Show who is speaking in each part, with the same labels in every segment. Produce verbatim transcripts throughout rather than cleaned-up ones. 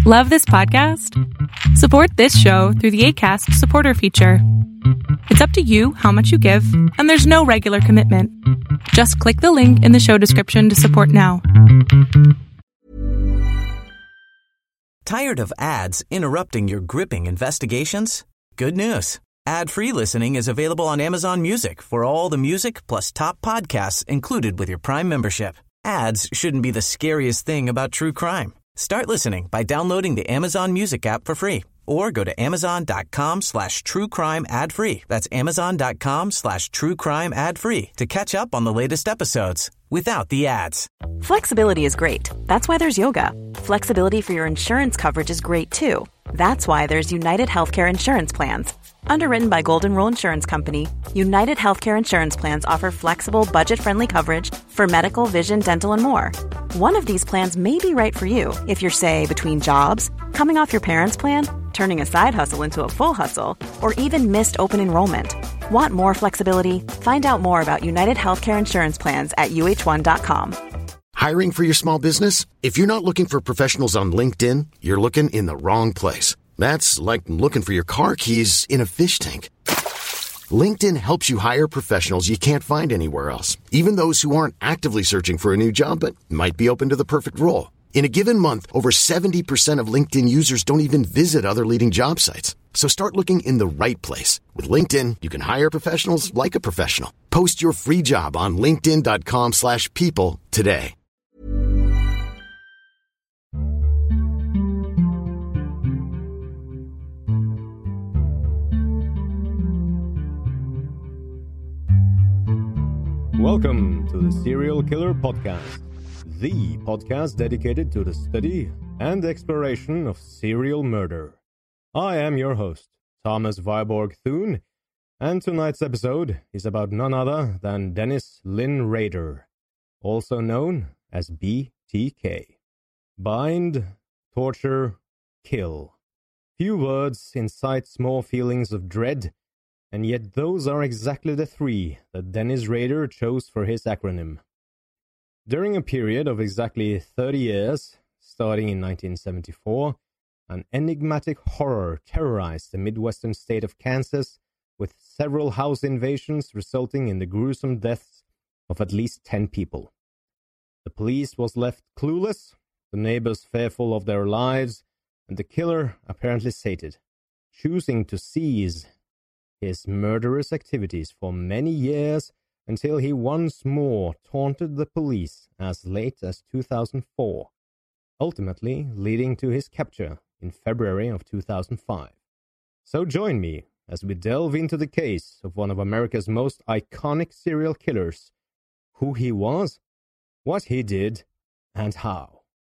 Speaker 1: Love this podcast? Support this show through the Acast supporter feature. It's up to you how much you give, and there's no regular commitment. Just click the link in the show description to support now.
Speaker 2: Tired of ads interrupting your gripping investigations? Good news. Ad-free listening is available on Amazon Music for all the music plus top podcasts included with your Prime membership. Ads shouldn't be the scariest thing about true crime. Start listening by downloading the Amazon Music app for free or go to amazon.com slash true crime ad free. That's amazon.com slash true crime ad free to catch up on the latest episodes without the ads.
Speaker 3: Flexibility is great. That's why there's yoga. Flexibility for your insurance coverage is great too. That's why there's United Healthcare Insurance Plans. Underwritten by Golden Rule Insurance Company, United Healthcare Insurance Plans offer flexible, budget-friendly coverage for medical, vision, dental, and more. One of these plans may be right for you if you're, say, between jobs, coming off your parents' plan, turning a side hustle into a full hustle, or even missed open enrollment. Want more flexibility? Find out more about United Healthcare Insurance Plans at U H one dot com.
Speaker 4: Hiring for your small business? If you're not looking for professionals on LinkedIn, you're looking in the wrong place. That's like looking for your car keys in a fish tank. LinkedIn helps you hire professionals you can't find anywhere else, even those who aren't actively searching for a new job but might be open to the perfect role. In a given month, over seventy percent of LinkedIn users don't even visit other leading job sites. So start looking in the right place. With LinkedIn, you can hire professionals like a professional. Post your free job on linkedin.com slash people today.
Speaker 5: Welcome to the Serial Killer Podcast, the podcast dedicated to the study and exploration of serial murder. I am your host, Thomas Viborg Thune, and tonight's episode is about none other than Dennis Lynn Rader, also known as B T K. Bind, torture, kill. Few words incite small feelings of dread, and yet those are exactly the three that Dennis Rader chose for his acronym. During a period of exactly thirty years, starting in nineteen seventy-four, an enigmatic horror terrorized the Midwestern state of Kansas, with several house invasions resulting in the gruesome deaths of at least ten people. The police was left clueless, the neighbors fearful of their lives, and the killer apparently sated, choosing to seize his murderous activities for many years until he once more taunted the police as late as two thousand four, ultimately leading to his capture in February of two thousand five. So join me as we delve into the case of one of America's most iconic serial killers, who he was, what he did, and how.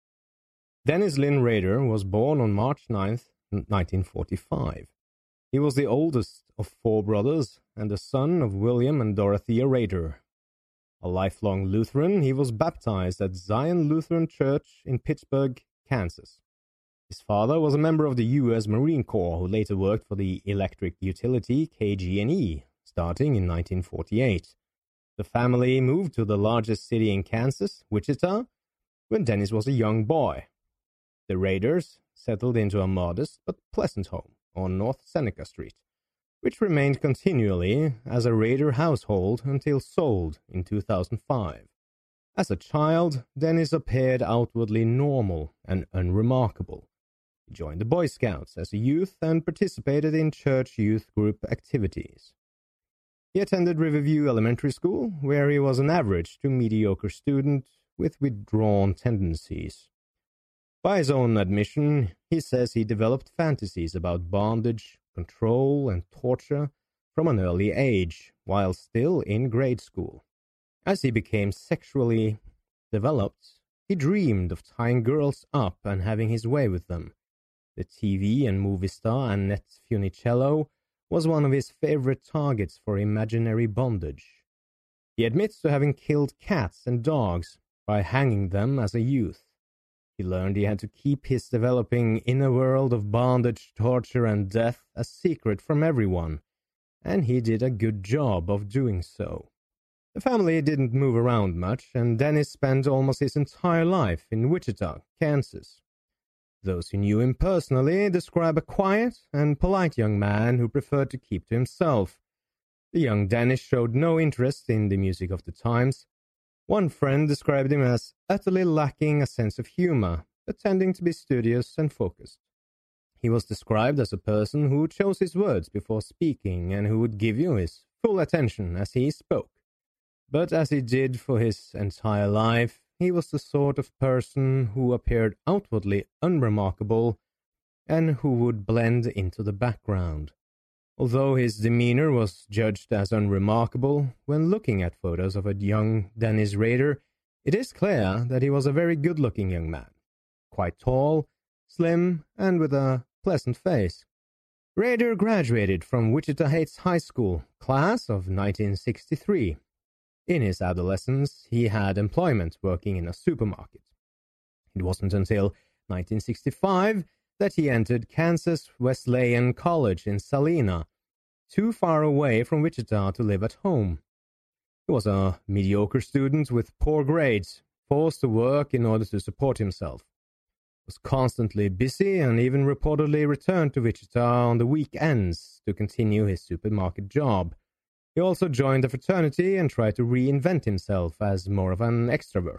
Speaker 5: Dennis Lynn Rader was born on March ninth, nineteen forty-five. He was the oldest of four brothers and the son of William and Dorothea Rader. A lifelong Lutheran, he was baptized at Zion Lutheran Church in Pittsburgh, Kansas. His father was a member of the U S Marine Corps who later worked for the electric utility K G and E, starting in nineteen forty-eight. The family moved to the largest city in Kansas, Wichita, when Dennis was a young boy. The Raders settled into a modest but pleasant home on North Seneca Street, which remained continually as a Rader household until sold in two thousand five. As a child, Dennis appeared outwardly normal and unremarkable. He joined the Boy Scouts as a youth and participated in church youth group activities. He attended Riverview Elementary School, where he was an average to mediocre student with withdrawn tendencies. By his own admission, he says he developed fantasies about bondage, control, and torture from an early age, while still in grade school. As he became sexually developed, he dreamed of tying girls up and having his way with them. The T V and movie star Annette Funicello was one of his favorite targets for imaginary bondage. He admits to having killed cats and dogs by hanging them as a youth. He learned he had to keep his developing inner world of bondage, torture, and death a secret from everyone, and he did a good job of doing so. The family didn't move around much, and Dennis spent almost his entire life in Wichita, Kansas. Those who knew him personally describe a quiet and polite young man who preferred to keep to himself. The young Dennis showed no interest in the music of the times. One friend described him as utterly lacking a sense of humor, but tending to be studious and focused. He was described as a person who chose his words before speaking and who would give you his full attention as he spoke. But as he did for his entire life, he was the sort of person who appeared outwardly unremarkable and who would blend into the background. Although his demeanor was judged as unremarkable, when looking at photos of a young Dennis Rader, it is clear that he was a very good-looking young man, quite tall, slim, and with a pleasant face. Rader graduated from Wichita Heights High School, class of nineteen sixty-three. In his adolescence, he had employment working in a supermarket. It wasn't until nineteen sixty-five that he entered Kansas Wesleyan College in Salina, too far away from Wichita to live at home. He was a mediocre student with poor grades, forced to work in order to support himself. He was constantly busy and even reportedly returned to Wichita on the weekends to continue his supermarket job. He also joined a fraternity and tried to reinvent himself as more of an extrovert.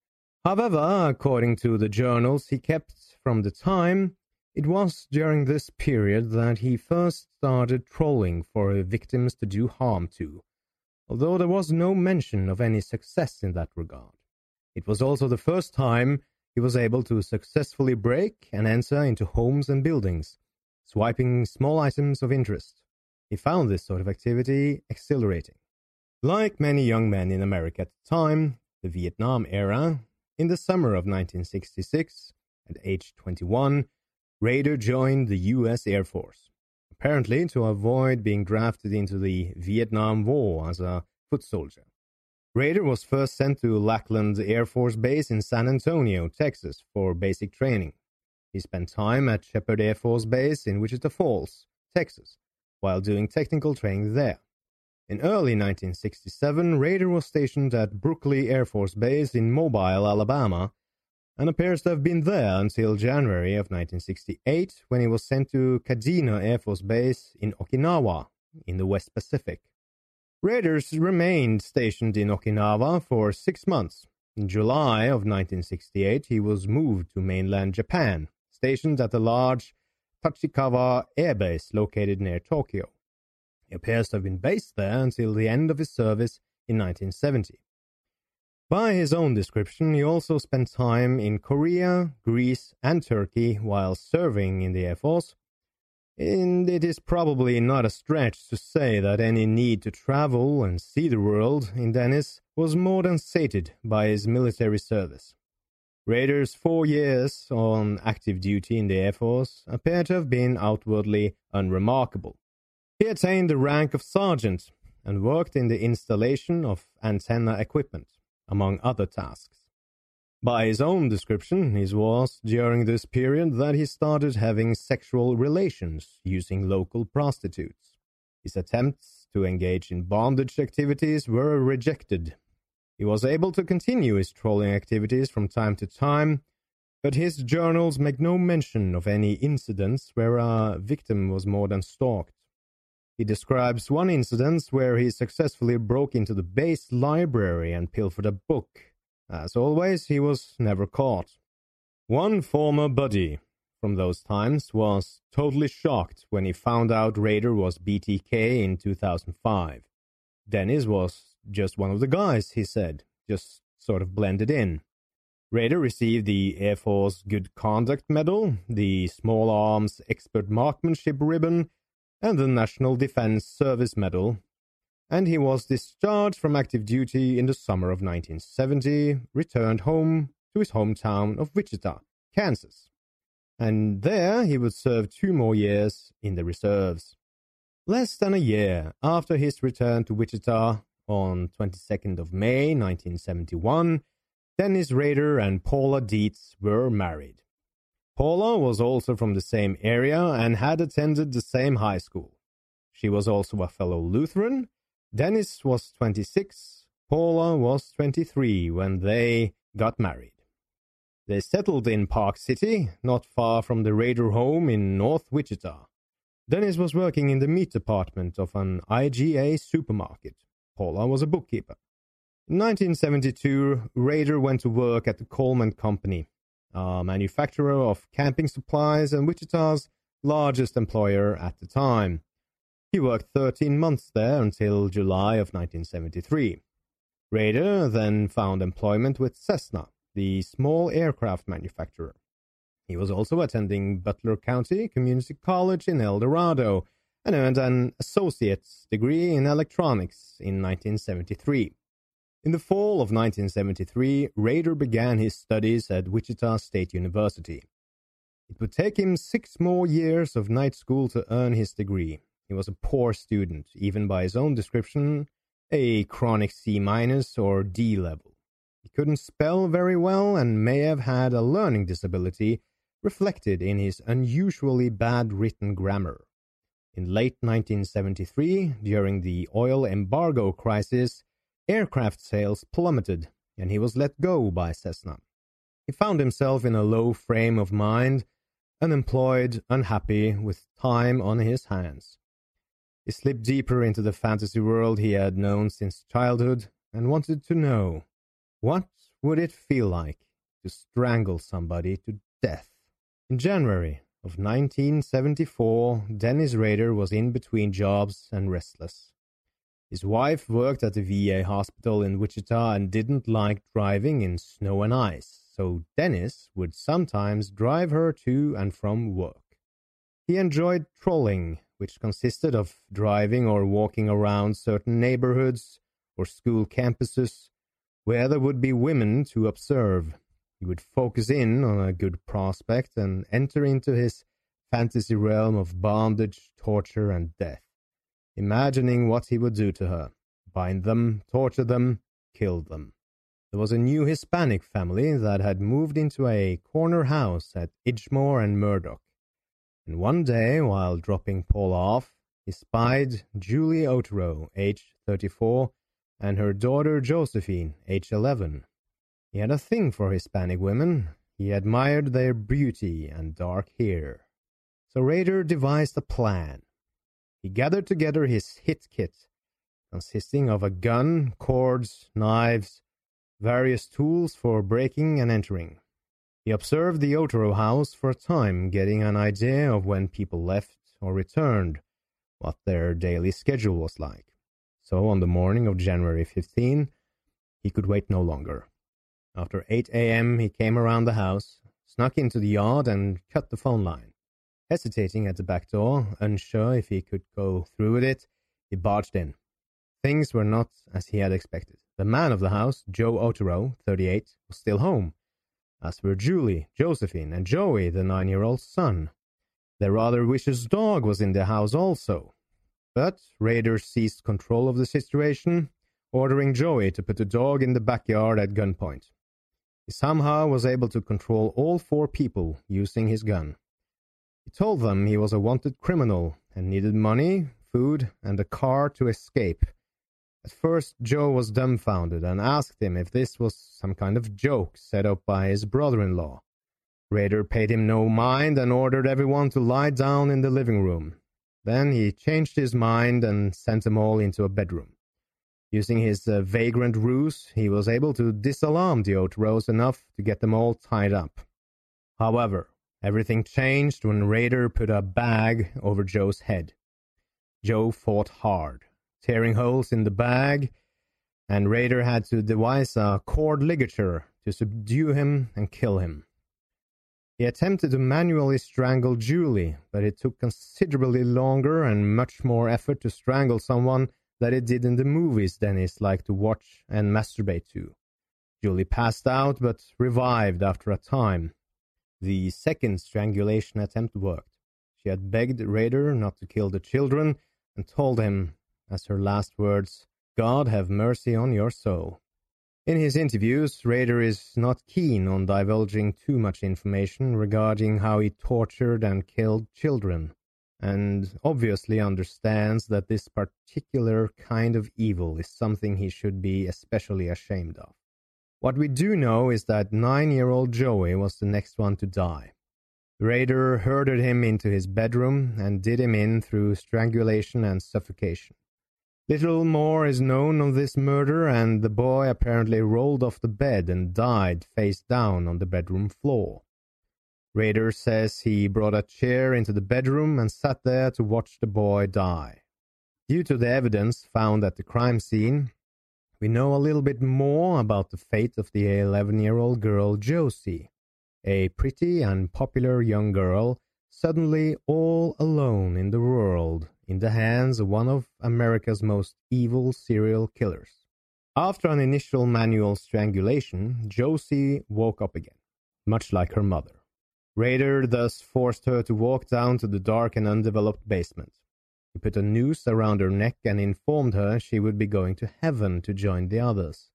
Speaker 5: However, according to the journals he kept from the time, it was during this period that he first started trolling for victims to do harm to, although there was no mention of any success in that regard. It was also the first time he was able to successfully break and enter into homes and buildings, swiping small items of interest. He found this sort of activity exhilarating. Like many young men in America at the time, the Vietnam era, in the summer of nineteen sixty-six, at age twenty-one, Rader joined the U S Air Force, apparently to avoid being drafted into the Vietnam War as a foot soldier. Rader was first sent to Lackland Air Force Base in San Antonio, Texas, for basic training. He spent time at Shepherd Air Force Base in Wichita Falls, Texas, while doing technical training there. In early nineteen sixty-seven, Rader was stationed at Brookley Air Force Base in Mobile, Alabama, and appears to have been there until January of nineteen sixty-eight, when he was sent to Kadena Air Force Base in Okinawa, in the West Pacific. Rader remained stationed in Okinawa for six months. In July of nineteen sixty-eight, he was moved to mainland Japan, stationed at the large Tachikawa Air Base located near Tokyo. He appears to have been based there until the end of his service in nineteen seventy. By his own description, he also spent time in Korea, Greece, and Turkey while serving in the Air Force, and it is probably not a stretch to say that any need to travel and see the world in Dennis was more than sated by his military service. Rader's four years on active duty in the Air Force appear to have been outwardly unremarkable. He attained the rank of sergeant and worked in the installation of antenna equipment, among other tasks. By his own description, it was during this period that he started having sexual relations using local prostitutes. His attempts to engage in bondage activities were rejected. He was able to continue his trolling activities from time to time, but his journals make no mention of any incidents where a victim was more than stalked. He describes one incident where he successfully broke into the base library and pilfered a book. As always, he was never caught. One former buddy from those times was totally shocked when he found out Rader was B T K in two thousand five. Dennis was just one of the guys, he said, just sort of blended in. Rader received the Air Force Good Conduct Medal, the Small Arms Expert Marksmanship Ribbon, and the National Defense Service Medal, and he was discharged from active duty in the summer of nineteen seventy, returned home to his hometown of Wichita, Kansas, and there he would serve two more years in the reserves. Less than a year after his return to Wichita, on twenty-second of May nineteen seventy-one, Dennis Rader and Paula Dietz were married. Paula was also from the same area and had attended the same high school. She was also a fellow Lutheran. Dennis was twenty-six, Paula was twenty-three when they got married. They settled in Park City, not far from the Raider home in North Wichita. Dennis was working in the meat department of an I G A supermarket. Paula was a bookkeeper. In nineteen seventy-two, Raider went to work at the Coleman Company, a manufacturer of camping supplies and Wichita's largest employer at the time. He worked thirteen months there until July of nineteen seventy-three. Raider then found employment with Cessna, the small aircraft manufacturer. He was also attending Butler County Community College in El Dorado and earned an associate's degree in electronics in nineteen seventy-three. In the fall of nineteen seventy-three, Raider began his studies at Wichita State University. It would take him six more years of night school to earn his degree. He was a poor student, even by his own description, a chronic C minus or D level. He couldn't spell very well and may have had a learning disability reflected in his unusually bad written grammar. In late nineteen seventy-three, during the oil embargo crisis, aircraft sales plummeted, and he was let go by Cessna. He found himself in a low frame of mind, unemployed, unhappy, with time on his hands. He slipped deeper into the fantasy world he had known since childhood and wanted to know, what would it feel like to strangle somebody to death? In January of nineteen seventy-four, Dennis Raider was in between jobs and restless. His wife worked at the V A hospital in Wichita and didn't like driving in snow and ice, so Dennis would sometimes drive her to and from work. He enjoyed trolling, which consisted of driving or walking around certain neighborhoods or school campuses where there would be women to observe. He would focus in on a good prospect and enter into his fantasy realm of bondage, torture, and death, imagining what he would do to her, bind them, torture them, kill them. There was a new Hispanic family that had moved into a corner house at Edgemore and Murdoch, and one day, while dropping Paul off, he spied Julie Otero, age thirty-four, and her daughter Josephine, age eleven. He had a thing for Hispanic women. He admired their beauty and dark hair. So Raider devised a plan. He gathered together his hit kit, consisting of a gun, cords, knives, various tools for breaking and entering. He observed the Otero house for a time, getting an idea of when people left or returned, what their daily schedule was like. So on the morning of January fifteenth, he could wait no longer. After eight a.m., he came around the house, snuck into the yard, and cut the phone line. Hesitating at the back door, unsure if he could go through with it, he barged in. Things were not as he had expected. The man of the house, Joe Otero, thirty-eight, was still home, as were Julie, Josephine, and Joey, the nine-year-old son. Their rather vicious dog was in the house also. But Raider seized control of the situation, ordering Joey to put the dog in the backyard at gunpoint. He somehow was able to control all four people using his gun. He told them he was a wanted criminal and needed money, food, and a car to escape. At first, Joe was dumbfounded and asked him if this was some kind of joke set up by his brother-in-law. Raider paid him no mind and ordered everyone to lie down in the living room. Then he changed his mind and sent them all into a bedroom. Using his uh, vagrant ruse, he was able to disalarm the Oteros enough to get them all tied up. However, everything changed when Raider put a bag over Joe's head. Joe fought hard, tearing holes in the bag, and Raider had to devise a cord ligature to subdue him and kill him. He attempted to manually strangle Julie, but it took considerably longer and much more effort to strangle someone than it did in the movies Dennis liked to watch and masturbate to. Julie passed out but revived after a time. The second strangulation attempt worked. She had begged Raider not to kill the children and told him, as her last words, "God have mercy on your soul." In his interviews, Raider is not keen on divulging too much information regarding how he tortured and killed children, and obviously understands that this particular kind of evil is something he should be especially ashamed of. What we do know is that nine-year-old Joey was the next one to die. Rader herded him into his bedroom and did him in through strangulation and suffocation. Little more is known of this murder, and the boy apparently rolled off the bed and died face down on the bedroom floor. Rader says he brought a chair into the bedroom and sat there to watch the boy die. Due to the evidence found at the crime scene, we know a little bit more about the fate of the eleven-year-old girl Josie, a pretty and popular young girl, suddenly all alone in the world, in the hands of one of America's most evil serial killers. After an initial manual strangulation, Josie woke up again, much like her mother. Rader thus forced her to walk down to the dark and undeveloped basement. He put a noose around her neck and informed her she would be going to heaven to join the others.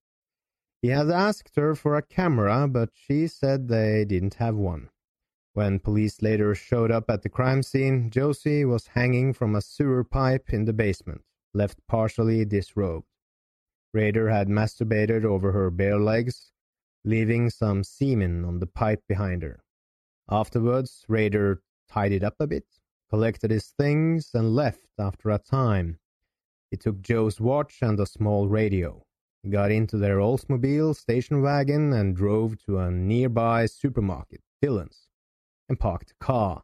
Speaker 5: He had asked her for a camera, but she said they didn't have one. When police later showed up at the crime scene, Josie was hanging from a sewer pipe in the basement, left partially disrobed. Rader had masturbated over her bare legs, leaving some semen on the pipe behind her. Afterwards, Rader tidied up a bit, collected his things, and left after a time. He took Joe's watch and a small radio. He got into their Oldsmobile station wagon and drove to a nearby supermarket, Dillon's, and parked the car.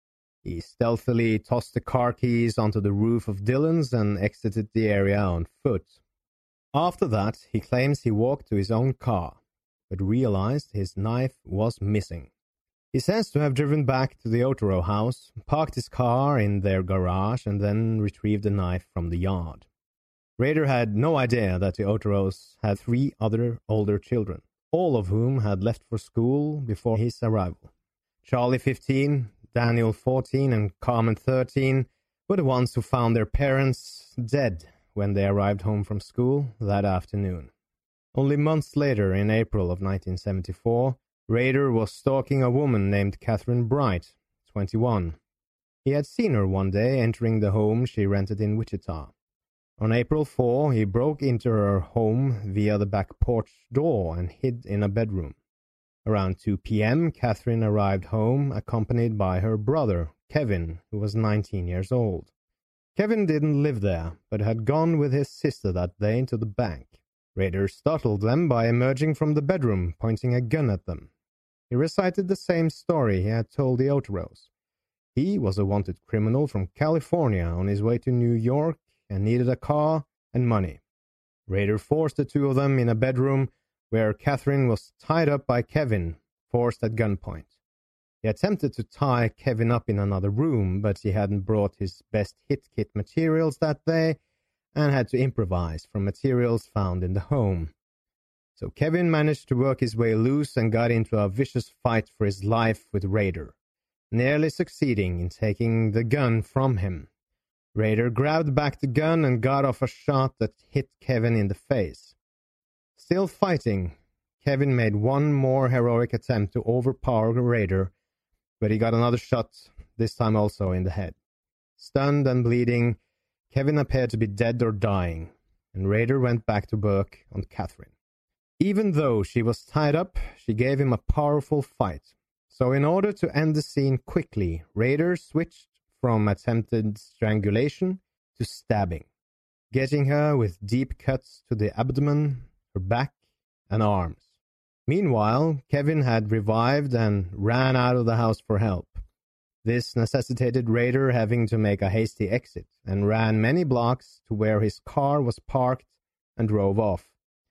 Speaker 5: He stealthily tossed the car keys onto the roof of Dillon's and exited the area on foot. After that, he claims he walked to his own car, but realized his knife was missing. He says to have driven back to the Otero house, parked his car in their garage, and then retrieved the knife from the yard. Rader had no idea that the Oteros had three other older children, all of whom had left for school before his arrival. Charlie, fifteen, Daniel, fourteen, and Carmen, thirteen, were the ones who found their parents dead when they arrived home from school that afternoon. Only months later, in April of nineteen seventy-four, Rader was stalking a woman named Catherine Bright, twenty-one. He had seen her one day entering the home she rented in Wichita. On April fourth, he broke into her home via the back porch door and hid in a bedroom. Around two p.m., Catherine arrived home, accompanied by her brother, Kevin, who was nineteen years old. Kevin didn't live there, but had gone with his sister that day to the bank. Rader startled them by emerging from the bedroom, pointing a gun at them. He recited the same story he had told the Oteros. He was a wanted criminal from California on his way to New York and needed a car and money. Rader forced the two of them in a bedroom where Catherine was tied up by Kevin, forced at gunpoint. He attempted to tie Kevin up in another room, but he hadn't brought his best hit kit materials that day and had to improvise from materials found in the home. So Kevin managed to work his way loose and got into a vicious fight for his life with Rader, nearly succeeding in taking the gun from him. Rader grabbed back the gun and got off a shot that hit Kevin in the face. Still fighting, Kevin made one more heroic attempt to overpower Rader, but he got another shot, this time also in the head. Stunned and bleeding, Kevin appeared to be dead or dying, and Rader went back to work on Catherine. Even though she was tied up, she gave him a powerful fight. So in order to end the scene quickly, Rader switched from attempted strangulation to stabbing, getting her with deep cuts to the abdomen, her back, and arms. Meanwhile, Kevin had revived and ran out of the house for help. This necessitated Rader having to make a hasty exit and ran many blocks to where his car was parked and drove off.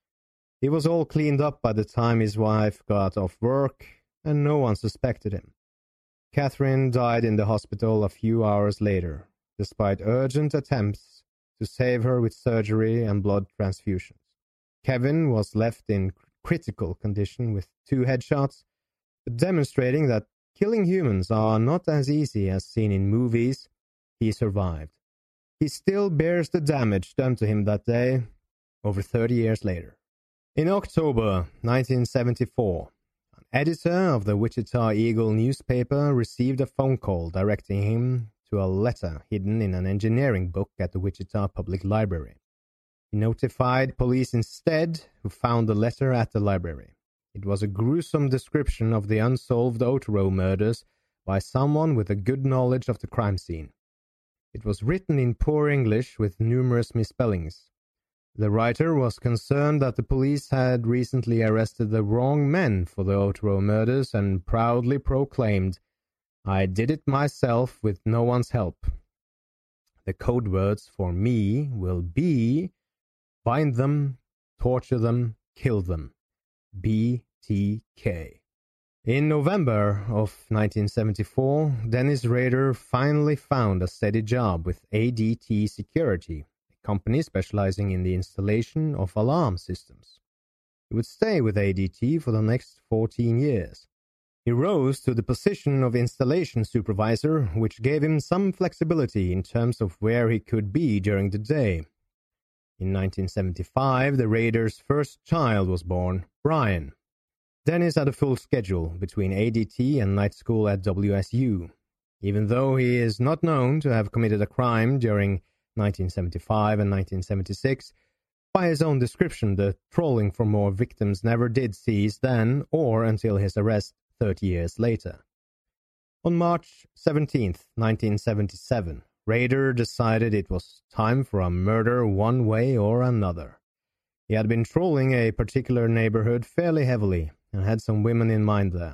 Speaker 5: He was all cleaned up by the time his wife got off work, and no one suspected him. Catherine died in the hospital a few hours later, despite urgent attempts to save her with surgery and blood transfusions. Kevin was left in critical condition with two headshots, but demonstrating that killing humans are not as easy as seen in movies. He survived. He still bears the damage done to him that day, over thirty years later. In October nineteen seventy-four, an editor of the Wichita Eagle newspaper received a phone call directing him to a letter hidden in an engineering book at the Wichita Public Library. He notified police instead, who found the letter at the library. It was a gruesome description of the unsolved Otero murders by someone with a good knowledge of the crime scene. It was written in poor English with numerous misspellings. The writer was concerned that the police had recently arrested the wrong men for the Otero murders and proudly proclaimed, "I did it myself with no one's help." The code words for me will be bind them, torture them, kill them. B T K. In November of nineteen seventy-four, Dennis Rader finally found a steady job with A D T Security, a company specializing in the installation of alarm systems. He would stay with A D T for the next fourteen years. He rose to the position of installation supervisor, which gave him some flexibility in terms of where he could be during the day. In nineteen seventy-five, the Raiders' first child was born, Brian. Dennis had a full schedule between A D T and night school at W S U. Even though he is not known to have committed a crime during nineteen seventy-five and nineteen seventy-six, by his own description, the trolling for more victims never did cease then or until his arrest thirty years later. On March seventeenth, nineteen seventy-seven, Rader decided it was time for a murder one way or another. He had been trolling a particular neighborhood fairly heavily and had some women in mind there.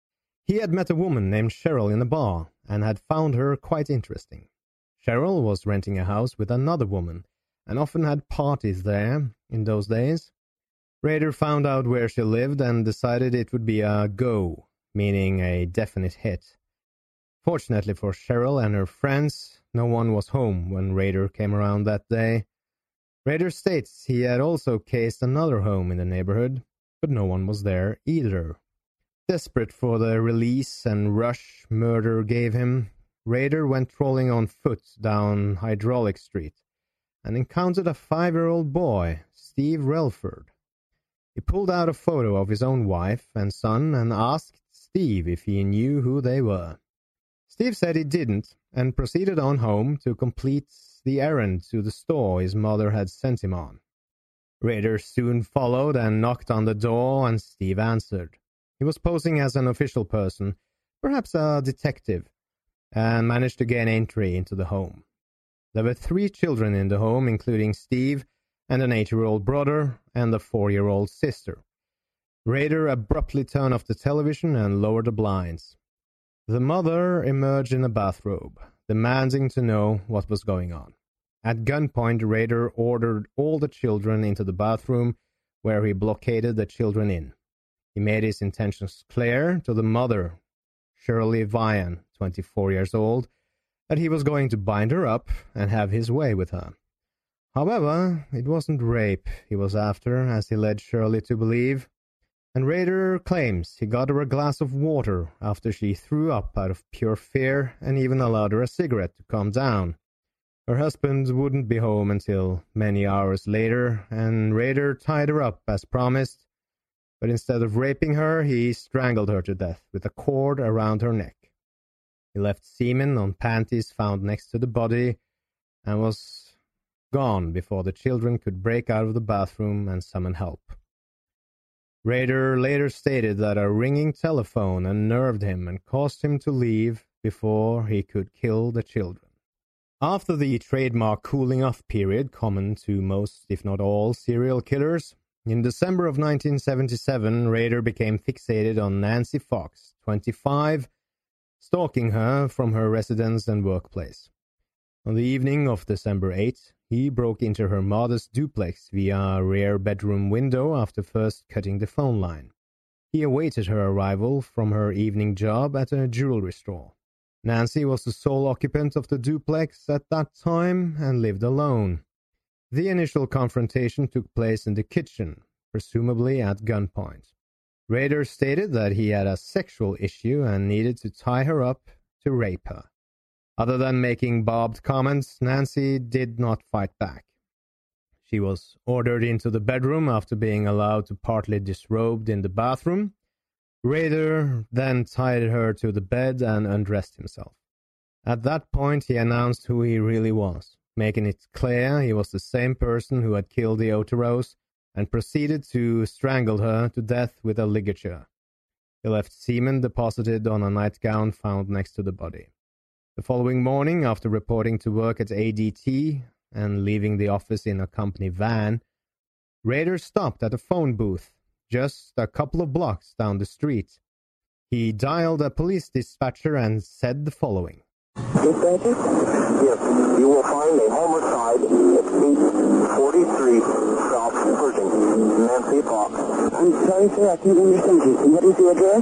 Speaker 5: He had met a woman named Cheryl in a bar and had found her quite interesting. Cheryl was renting a house with another woman and often had parties there in those days. Rader found out where she lived and decided it would be a go, meaning a definite hit. Fortunately for Cheryl and her friends, no one was home when Rader came around that day. Rader states he had also cased another home in the neighborhood, but no one was there either. Desperate for the release and rush murder gave him, Rader went trolling on foot down Hydraulic Street and encountered a five-year-old boy, Steve Relford. He pulled out a photo of his own wife and son and asked Steve if he knew who they were. Steve said he didn't and proceeded on home to complete the errand to the store his mother had sent him on. Rader soon followed and knocked on the door, and Steve answered. He was posing as an official person, perhaps a detective, and managed to gain entry into the home. There were three children in the home, including Steve and an eight-year-old brother and a four-year-old sister. Rader abruptly turned off the television and lowered the blinds. The mother emerged in a bathrobe, demanding to know what was going on. At gunpoint, Rader ordered all the children into the bathroom, where he blockaded the children in. He made his intentions clear to the mother, Shirley Vian, twenty-four years old, that he was going to bind her up and have his way with her. However, it wasn't rape he was after, as he led Shirley to believe, and Rader claims he got her a glass of water after she threw up out of pure fear and even allowed her a cigarette to calm down. Her husband wouldn't be home until many hours later, and Rader tied her up as promised, but instead of raping her, he strangled her to death with a cord around her neck. He left semen on panties found next to the body and was gone before the children could break out of the bathroom and summon help. Rader later stated that a ringing telephone unnerved him and caused him to leave before he could kill the children. After the trademark cooling-off period common to most, if not all, serial killers, in December of nineteen seventy-seven, Rader became fixated on Nancy Fox, twenty-five, stalking her from her residence and workplace. On the evening of December eighth, he broke into her modest duplex via a rear bedroom window after first cutting the phone line. He awaited her arrival from her evening job at a jewelry store. Nancy was the sole occupant of the duplex at that time and lived alone. The initial confrontation took place in the kitchen, presumably at gunpoint. Rader stated that he had a sexual issue and needed to tie her up to rape her. Other than making barbed comments, Nancy did not fight back. She was ordered into the bedroom after being allowed to partly disrobed in the bathroom. Rader then tied her to the bed and undressed himself. At that point, he announced who he really was, making it clear he was the same person who had killed the Oteros and proceeded to strangle her to death with a ligature. He left semen deposited on a nightgown found next to the body. The following morning, after reporting to work at A D T and leaving the office in a company van, Rader stopped at a phone booth just a couple of blocks down the street. He dialed a police dispatcher and said the following.
Speaker 6: Dispatcher? Yes, you will find a homicide at eight forty-three South Pershing. Nancy Fox. I'm sorry, sir, I can't understand you. What is the address?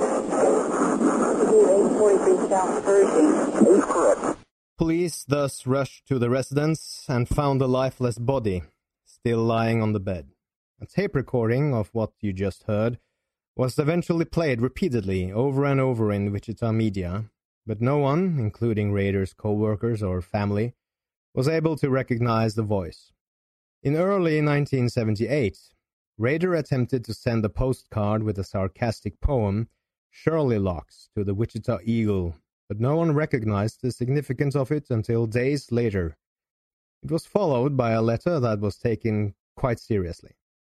Speaker 6: eight forty-three South Pershing. That is correct.
Speaker 5: Police thus rushed to the residence and found a lifeless body, still lying on the bed. A tape recording of what you just heard was eventually played repeatedly over and over in Wichita media, but no one, including Rader's co-workers or family, was able to recognize the voice. In early nineteen seventy-eight, Rader attempted to send a postcard with a sarcastic poem, Shirley Locks, to the Wichita Eagle, but no one recognized the significance of it until days later. It was followed by a letter that was taken quite seriously.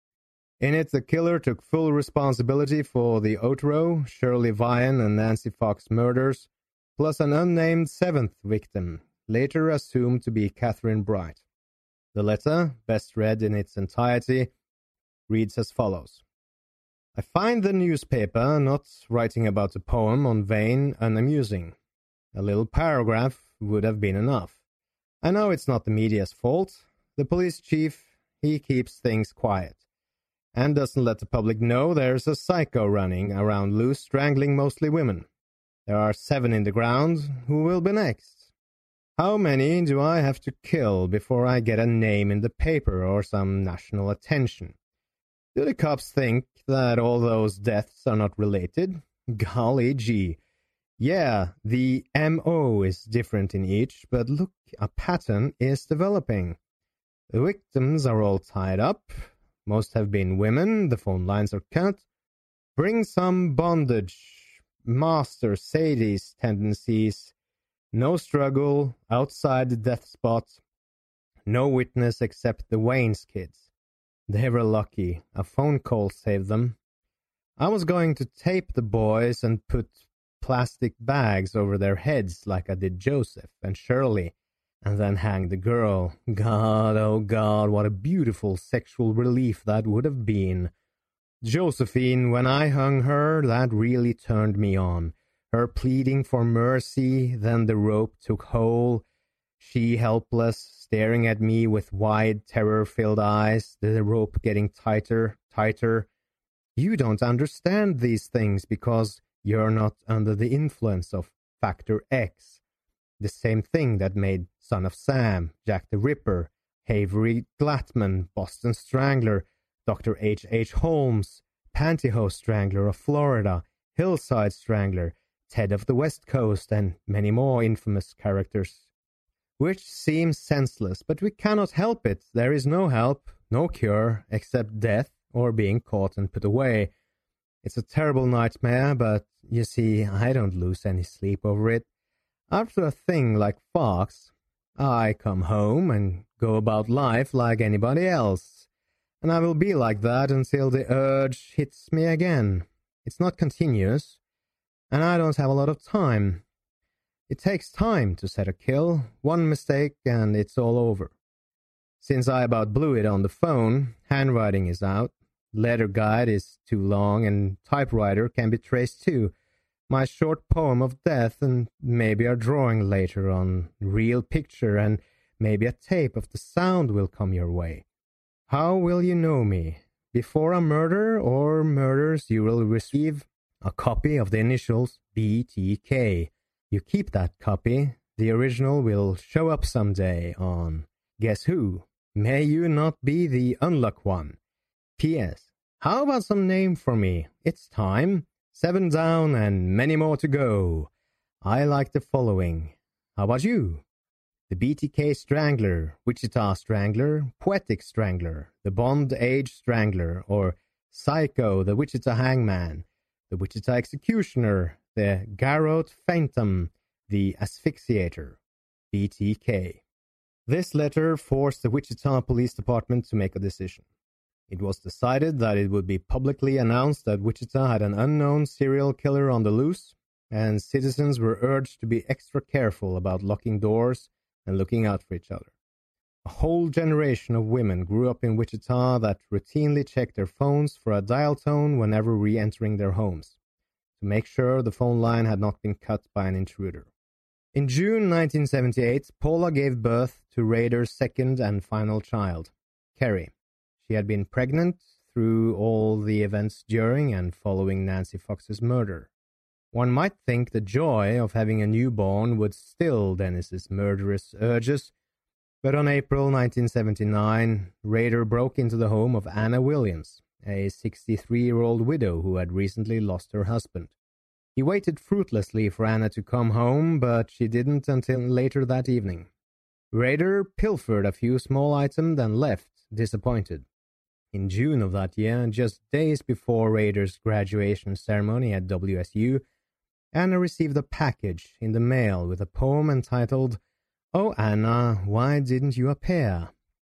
Speaker 5: In it, the killer took full responsibility for the Otero, Shirley Vian, and Nancy Fox murders, plus an unnamed seventh victim, later assumed to be Catherine Bright. The letter, best read in its entirety, reads as follows. I find the newspaper not writing about the poem on Vane unamusing. A little paragraph would have been enough. I know it's not the media's fault. The police chief, he keeps things quiet and doesn't let the public know there's a psycho running around loose strangling mostly women. There are seven in the ground. Who will be next? How many do I have to kill before I get a name in the paper or some national attention? Do the cops think that all those deaths are not related? Golly gee. Yeah, the M O is different in each, but look, a pattern is developing. The victims are all tied up. Most have been women. The phone lines are cut. Bring some bondage. Master Sadie's tendencies. No struggle outside the death spot. No witness except the Wayne's kids. They were lucky. A phone call saved them. I was going to tape the boys and put plastic bags over their heads like I did Joseph and Shirley, and then hang the girl. God, oh God, what a beautiful sexual relief that would have been. Josephine, when I hung her, that really turned me on. Her pleading for mercy, then the rope took hold. She helpless, staring at me with wide, terror-filled eyes, the rope getting tighter, tighter. You don't understand these things because you're not under the influence of Factor X. The same thing that made Son of Sam, Jack the Ripper, Avery Glatman, Boston Strangler, Doctor H H Holmes, Pantyhose Strangler of Florida, Hillside Strangler, Ted of the West Coast, and many more infamous characters. Which seems senseless, but we cannot help it. There is no help, no cure, except death or being caught and put away. It's a terrible nightmare, but you see, I don't lose any sleep over it. After a thing like Fox, I come home and go about life like anybody else, and I will be like that until the urge hits me again. It's not continuous, and I don't have a lot of time. It takes time to set a kill, one mistake and it's all over. Since I about blew it on the phone, handwriting is out, letter guide is too long, and typewriter can be traced too. My short poem of death, and maybe a drawing later on, real picture, and maybe a tape of the sound will come your way. How will you know me? Before a murder or murders you will receive a copy of the initials B T K. You keep that copy. The original will show up someday on Guess Who? May you not be the unluck one. P S. How about some name for me? It's time. Seven down and many more to go. I like the following. How about you? The B T K Strangler, Wichita Strangler, Poetic Strangler, the Bond Age Strangler, or Psycho, the Wichita Hangman, the Wichita Executioner, the Garrote Phantom, the Asphyxiator, B T K. This letter forced the Wichita Police Department to make a decision. It was decided that it would be publicly announced that Wichita had an unknown serial killer on the loose, and citizens were urged to be extra careful about locking doors and looking out for each other. A whole generation of women grew up in Wichita that routinely checked their phones for a dial tone whenever re-entering their homes, to make sure the phone line had not been cut by an intruder. In June nineteen seventy-eight, Paula gave birth to Rader's second and final child, Kerry. She had been pregnant through all the events during and following Nancy Fox's murder. One might think the joy of having a newborn would still Dennis's murderous urges, but on April nineteen seventy-nine, Rader broke into the home of Anna Williams, a sixty-three-year-old widow who had recently lost her husband. He waited fruitlessly for Anna to come home, but she didn't until later that evening. Rader pilfered a few small items and left, disappointed. In June of that year, just days before Rader's graduation ceremony at W S U, Anna received a package in the mail with a poem entitled, "Oh Anna, why didn't you appear?"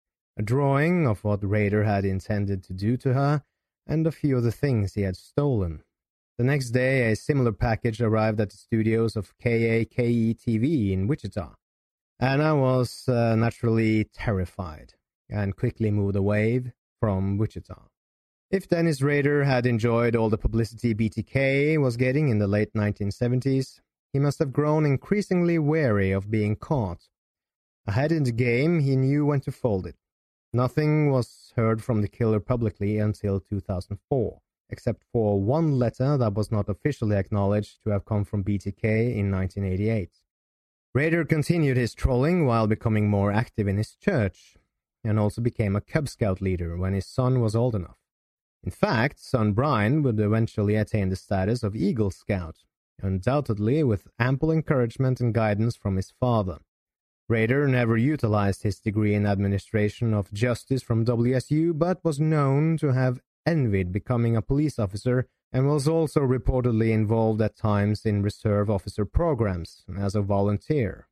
Speaker 5: A drawing of what Rader had intended to do to her, and a few of the things he had stolen. The next day, a similar package arrived at the studios of K A K E T V in Wichita. Anna was uh, naturally terrified, and quickly moved away from Wichita. If Dennis Rader had enjoyed all the publicity B T K was getting in the late nineteen seventies, he must have grown increasingly wary of being caught. Ahead in the game, he knew when to fold it. Nothing was heard from the killer publicly until two thousand four, except for one letter that was not officially acknowledged to have come from B T K in nineteen eighty-eight. Rader continued his trolling while becoming more active in his church, and also became a Cub Scout leader when his son was old enough. In fact, son Brian would eventually attain the status of Eagle Scout, undoubtedly with ample encouragement and guidance from his father. Rader never utilized his degree in administration of justice from W S U, but was known to have envied becoming a police officer, and was also reportedly involved at times in reserve officer programs as a volunteer.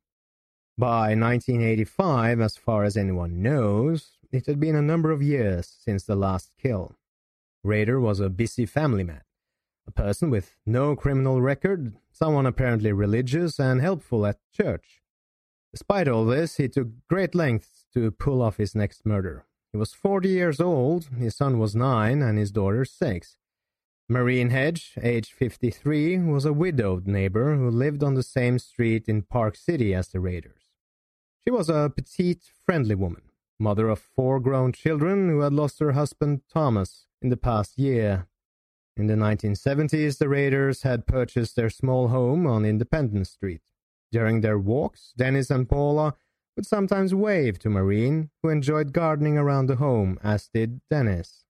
Speaker 5: By nineteen eighty-five, as far as anyone knows, it had been a number of years since the last kill. Rader was a busy family man, a person with no criminal record, someone apparently religious and helpful at church. Despite all this, he took great lengths to pull off his next murder. He was forty years old, his son was nine, and his daughter six. Marine Hedge, age fifty-three, was a widowed neighbor who lived on the same street in Park City as the Raiders. She was a petite, friendly woman, mother of four grown children who had lost her husband Thomas in the past year. In the nineteen seventies, the Raiders had purchased their small home on Independence Street. During their walks, Dennis and Paula would sometimes wave to Marine, who enjoyed gardening around the home, as did Dennis.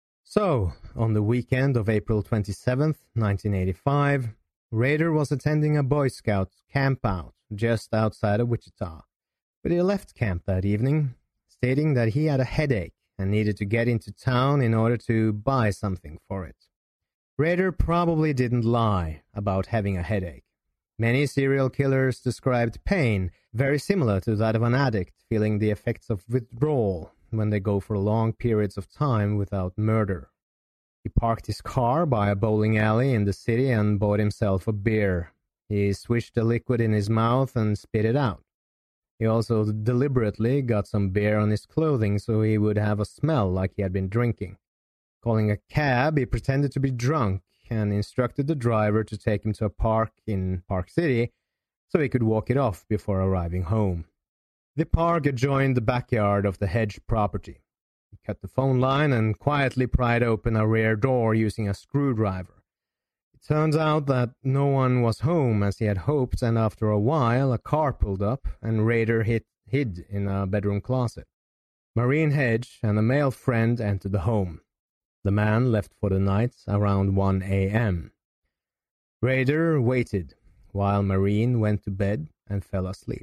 Speaker 5: So, on the weekend of April twenty-seventh, nineteen eighty-five, Rader was attending a Boy Scout campout just outside of Wichita. But he left camp that evening, stating that he had a headache and needed to get into town in order to buy something for it. Rader probably didn't lie about having a headache. Many serial killers described pain very similar to that of an addict feeling the effects of withdrawal when they go for long periods of time without murder. He parked his car by a bowling alley in the city and bought himself a beer. He swished the liquid in his mouth and spit it out. He also deliberately got some beer on his clothing so he would have a smell like he had been drinking. Calling a cab, he pretended to be drunk and instructed the driver to take him to a park in Park City so he could walk it off before arriving home. The park adjoined the backyard of the Hedge property. He cut the phone line and quietly pried open a rear door using a screwdriver. It turns out that no one was home as he had hoped, and after a while a car pulled up and Rader hid, hid in a bedroom closet. Marine Hedge and a male friend entered the home. The man left for the night around one a.m. Rader waited while Marine went to bed and fell asleep.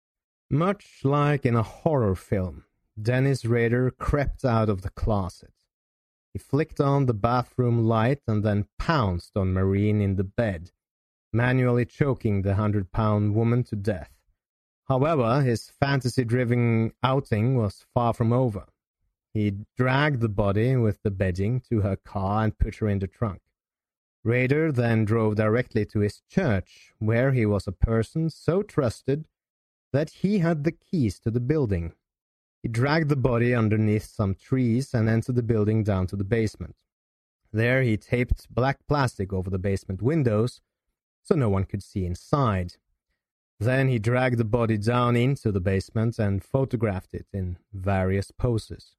Speaker 5: Much like in a horror film, Dennis Rader crept out of the closet. He flicked on the bathroom light and then pounced on Marine in the bed, manually choking the hundred-pound woman to death. However, his fantasy-driven outing was far from over. He dragged the body with the bedding to her car and put her in the trunk. Rader then drove directly to his church, where he was a person so trusted that he had the keys to the building. He dragged the body underneath some trees and entered the building down to the basement. There he taped black plastic over the basement windows so no one could see inside. Then he dragged the body down into the basement and photographed it in various poses.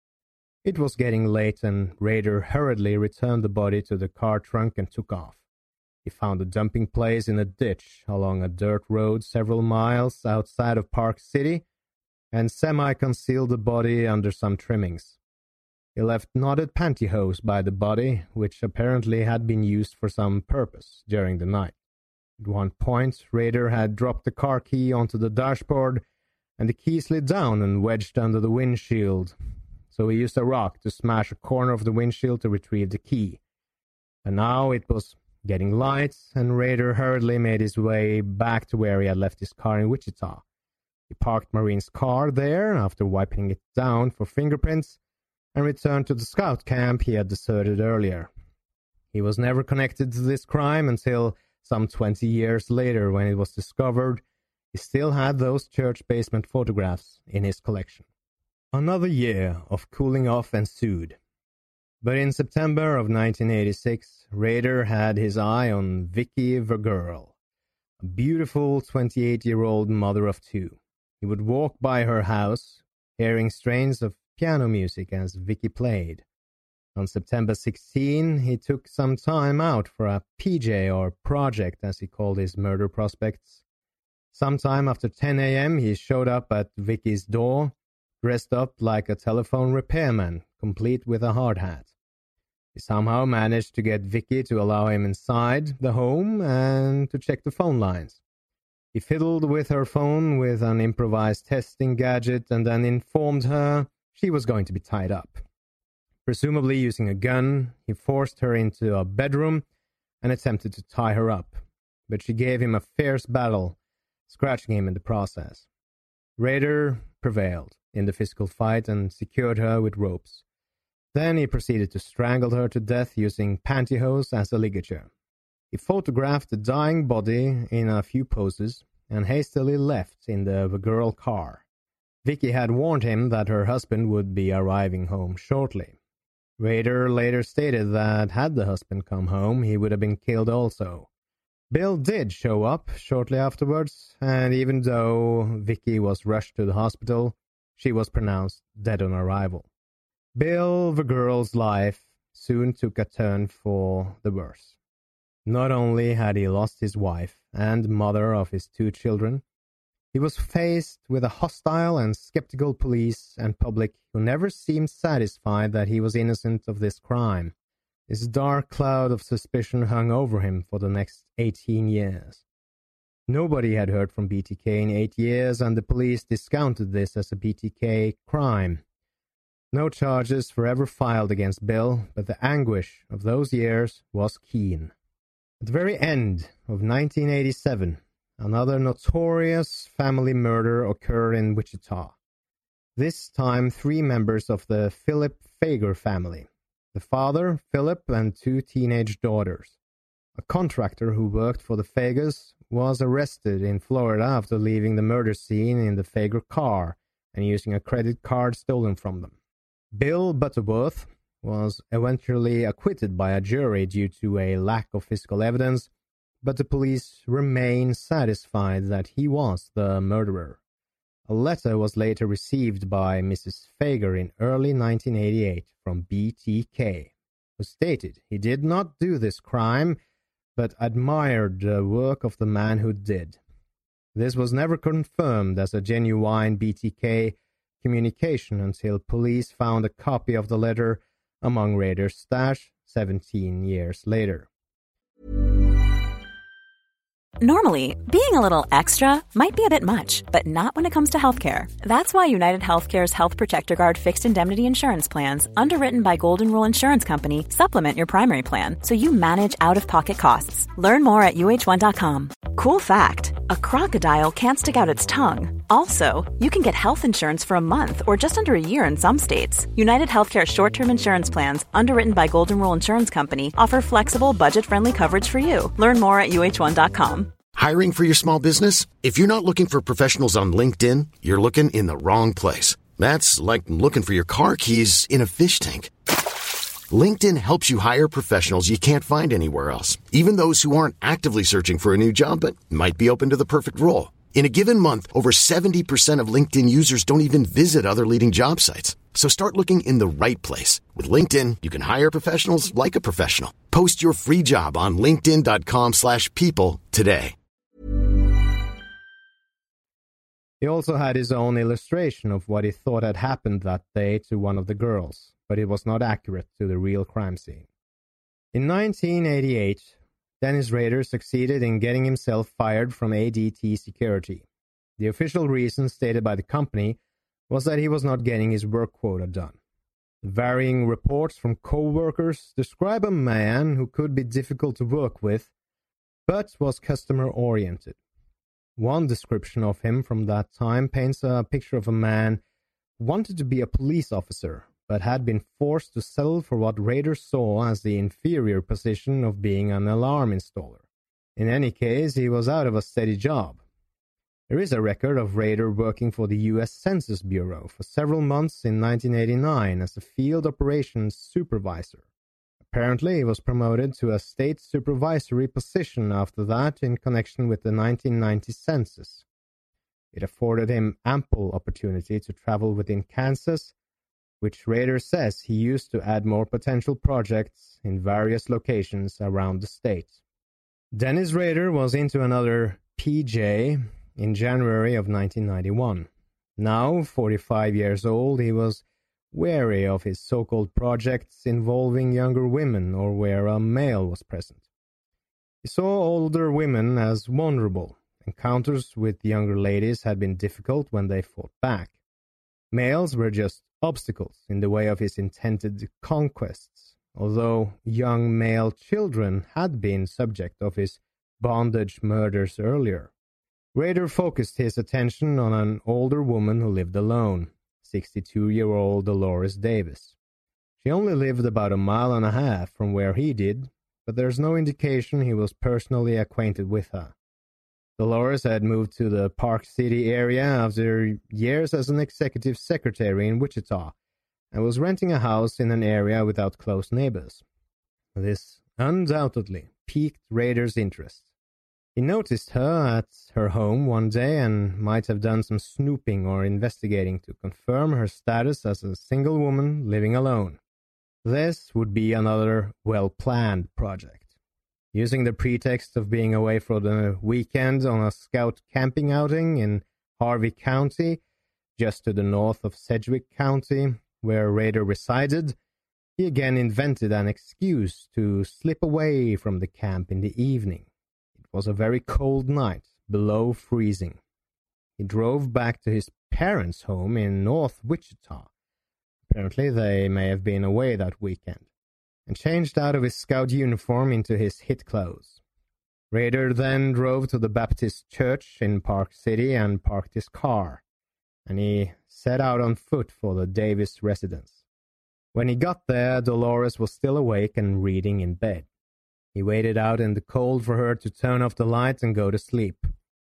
Speaker 5: It was getting late and Rader hurriedly returned the body to the car trunk and took off. He found a dumping place in a ditch along a dirt road several miles outside of Park City and semi-concealed the body under some trimmings. He left knotted pantyhose by the body, which apparently had been used for some purpose during the night. At one point, Rader had dropped the car key onto the dashboard, and the key slid down and wedged under the windshield. So he used a rock to smash a corner of the windshield to retrieve the key. And now it was getting light, and Rader hurriedly made his way back to where he had left his car in Wichita. He parked Marine's car there after wiping it down for fingerprints and returned to the scout camp he had deserted earlier. He was never connected to this crime until some twenty years later, when it was discovered he still had those church basement photographs in his collection. Another year of cooling off ensued. But in September of nineteen eighty-six, Rader had his eye on Vicky Vergurl, a beautiful twenty-eight-year-old mother of two. He would walk by her house, hearing strains of piano music as Vicky played. On September sixteenth, he took some time out for a P J, or project as he called his murder prospects. Sometime after ten a.m., he showed up at Vicky's door, dressed up like a telephone repairman, complete with a hard hat. He somehow managed to get Vicky to allow him inside the home and to check the phone lines. He fiddled with her phone with an improvised testing gadget and then informed her she was going to be tied up. Presumably using a gun, he forced her into a bedroom and attempted to tie her up, but she gave him a fierce battle, scratching him in the process. Rader prevailed in the physical fight and secured her with ropes. Then he proceeded to strangle her to death using pantyhose as a ligature. He photographed the dying body in a few poses and hastily left in the Vergurl car. Vicky had warned him that her husband would be arriving home shortly. Rader later stated that had the husband come home, he would have been killed also. Bill did show up shortly afterwards, and even though Vicky was rushed to the hospital, she was pronounced dead on arrival. Bill Vergurl's life soon took a turn for the worse. Not only had he lost his wife and mother of his two children, he was faced with a hostile and skeptical police and public who never seemed satisfied that he was innocent of this crime. This dark cloud of suspicion hung over him for the next eighteen years. Nobody had heard from B T K in eight years, and the police discounted this as a B T K crime. No charges were ever filed against Bill, but the anguish of those years was keen. At the very end of nineteen eighty-seven, another notorious family murder occurred in Wichita. This time, three members of the Philip Fager family. The father, Philip, and two teenage daughters. A contractor who worked for the Fagers was arrested in Florida after leaving the murder scene in the Fager car and using a credit card stolen from them. Bill Butterworth was eventually acquitted by a jury due to a lack of physical evidence, but the police remain satisfied that he was the murderer. A letter was later received by Missus Fager in early nineteen eighty-eight from B T K, who stated he did not do this crime, but admired the work of the man who did. This was never confirmed as a genuine B T K communication until police found a copy of the letter among Rader's stash seventeen years later.
Speaker 3: Normally, being a little extra might be a bit much, but not when it comes to healthcare. That's why United Healthcare's Health Protector Guard fixed indemnity insurance plans, underwritten by Golden Rule Insurance Company, supplement your primary plan so you manage out-of-pocket costs. Learn more at U H one dot com. Cool fact, a crocodile can't stick out its tongue. Also, you can get health insurance for a month or just under a year in some states. United Healthcare short-term insurance plans, underwritten by Golden Rule Insurance Company, offer flexible, budget-friendly coverage for you. Learn more at U H one dot com.
Speaker 4: Hiring for your small business? If you're not looking for professionals on LinkedIn, you're looking in the wrong place. That's like looking for your car keys in a fish tank. LinkedIn helps you hire professionals you can't find anywhere else, even those who aren't actively searching for a new job but might be open to the perfect role. In a given month, over seventy percent of LinkedIn users don't even visit other leading job sites. So start looking in the right place. With LinkedIn, you can hire professionals like a professional. Post your free job on linkedin dot com slash people today.
Speaker 5: He also had his own illustration of what he thought had happened that day to one of the girls, but it was not accurate to the real crime scene. In nineteen eighty-eight, Dennis Rader succeeded in getting himself fired from A D T Security. The official reason stated by the company was that he was not getting his work quota done. The varying reports from co-workers describe a man who could be difficult to work with, but was customer-oriented. One description of him from that time paints a picture of a man who wanted to be a police officer, but had been forced to settle for what Rader saw as the inferior position of being an alarm installer. In any case, he was out of a steady job. There is a record of Rader working for the U S Census Bureau for several months in nineteen eighty-nine as a field operations supervisor. Apparently, he was promoted to a state supervisory position after that in connection with the nineteen ninety census. It afforded him ample opportunity to travel within Kansas, which Rader says he used to add more potential projects in various locations around the state. Dennis Rader was into another P J in January of nineteen ninety-one. Now, forty-five years old, he was wary of his so-called projects involving younger women or where a male was present. He saw older women as vulnerable. Encounters with younger ladies had been difficult when they fought back. Males were just obstacles in the way of his intended conquests, although young male children had been subject of his bondage murders earlier. Rader focused his attention on an older woman who lived alone, sixty-two-year-old Dolores Davis. She only lived about a mile and a half from where he did, but there's no indication he was personally acquainted with her. Dolores had moved to the Park City area after years as an executive secretary in Wichita and was renting a house in an area without close neighbors. This undoubtedly piqued Rader's interest. He noticed her at her home one day and might have done some snooping or investigating to confirm her status as a single woman living alone. This would be another well-planned project. Using the pretext of being away for the weekend on a scout camping outing in Harvey County, just to the north of Sedgwick County, where Rader resided, he again invented an excuse to slip away from the camp in the evening. It was a very cold night, below freezing. He drove back to his parents' home in North Wichita. Apparently they may have been away that weekend, and changed out of his scout uniform into his hit clothes. Rader then drove to the Baptist church in Park City and parked his car, and he set out on foot for the Davis residence. When he got there, Dolores was still awake and reading in bed. He waited out in the cold for her to turn off the lights and go to sleep.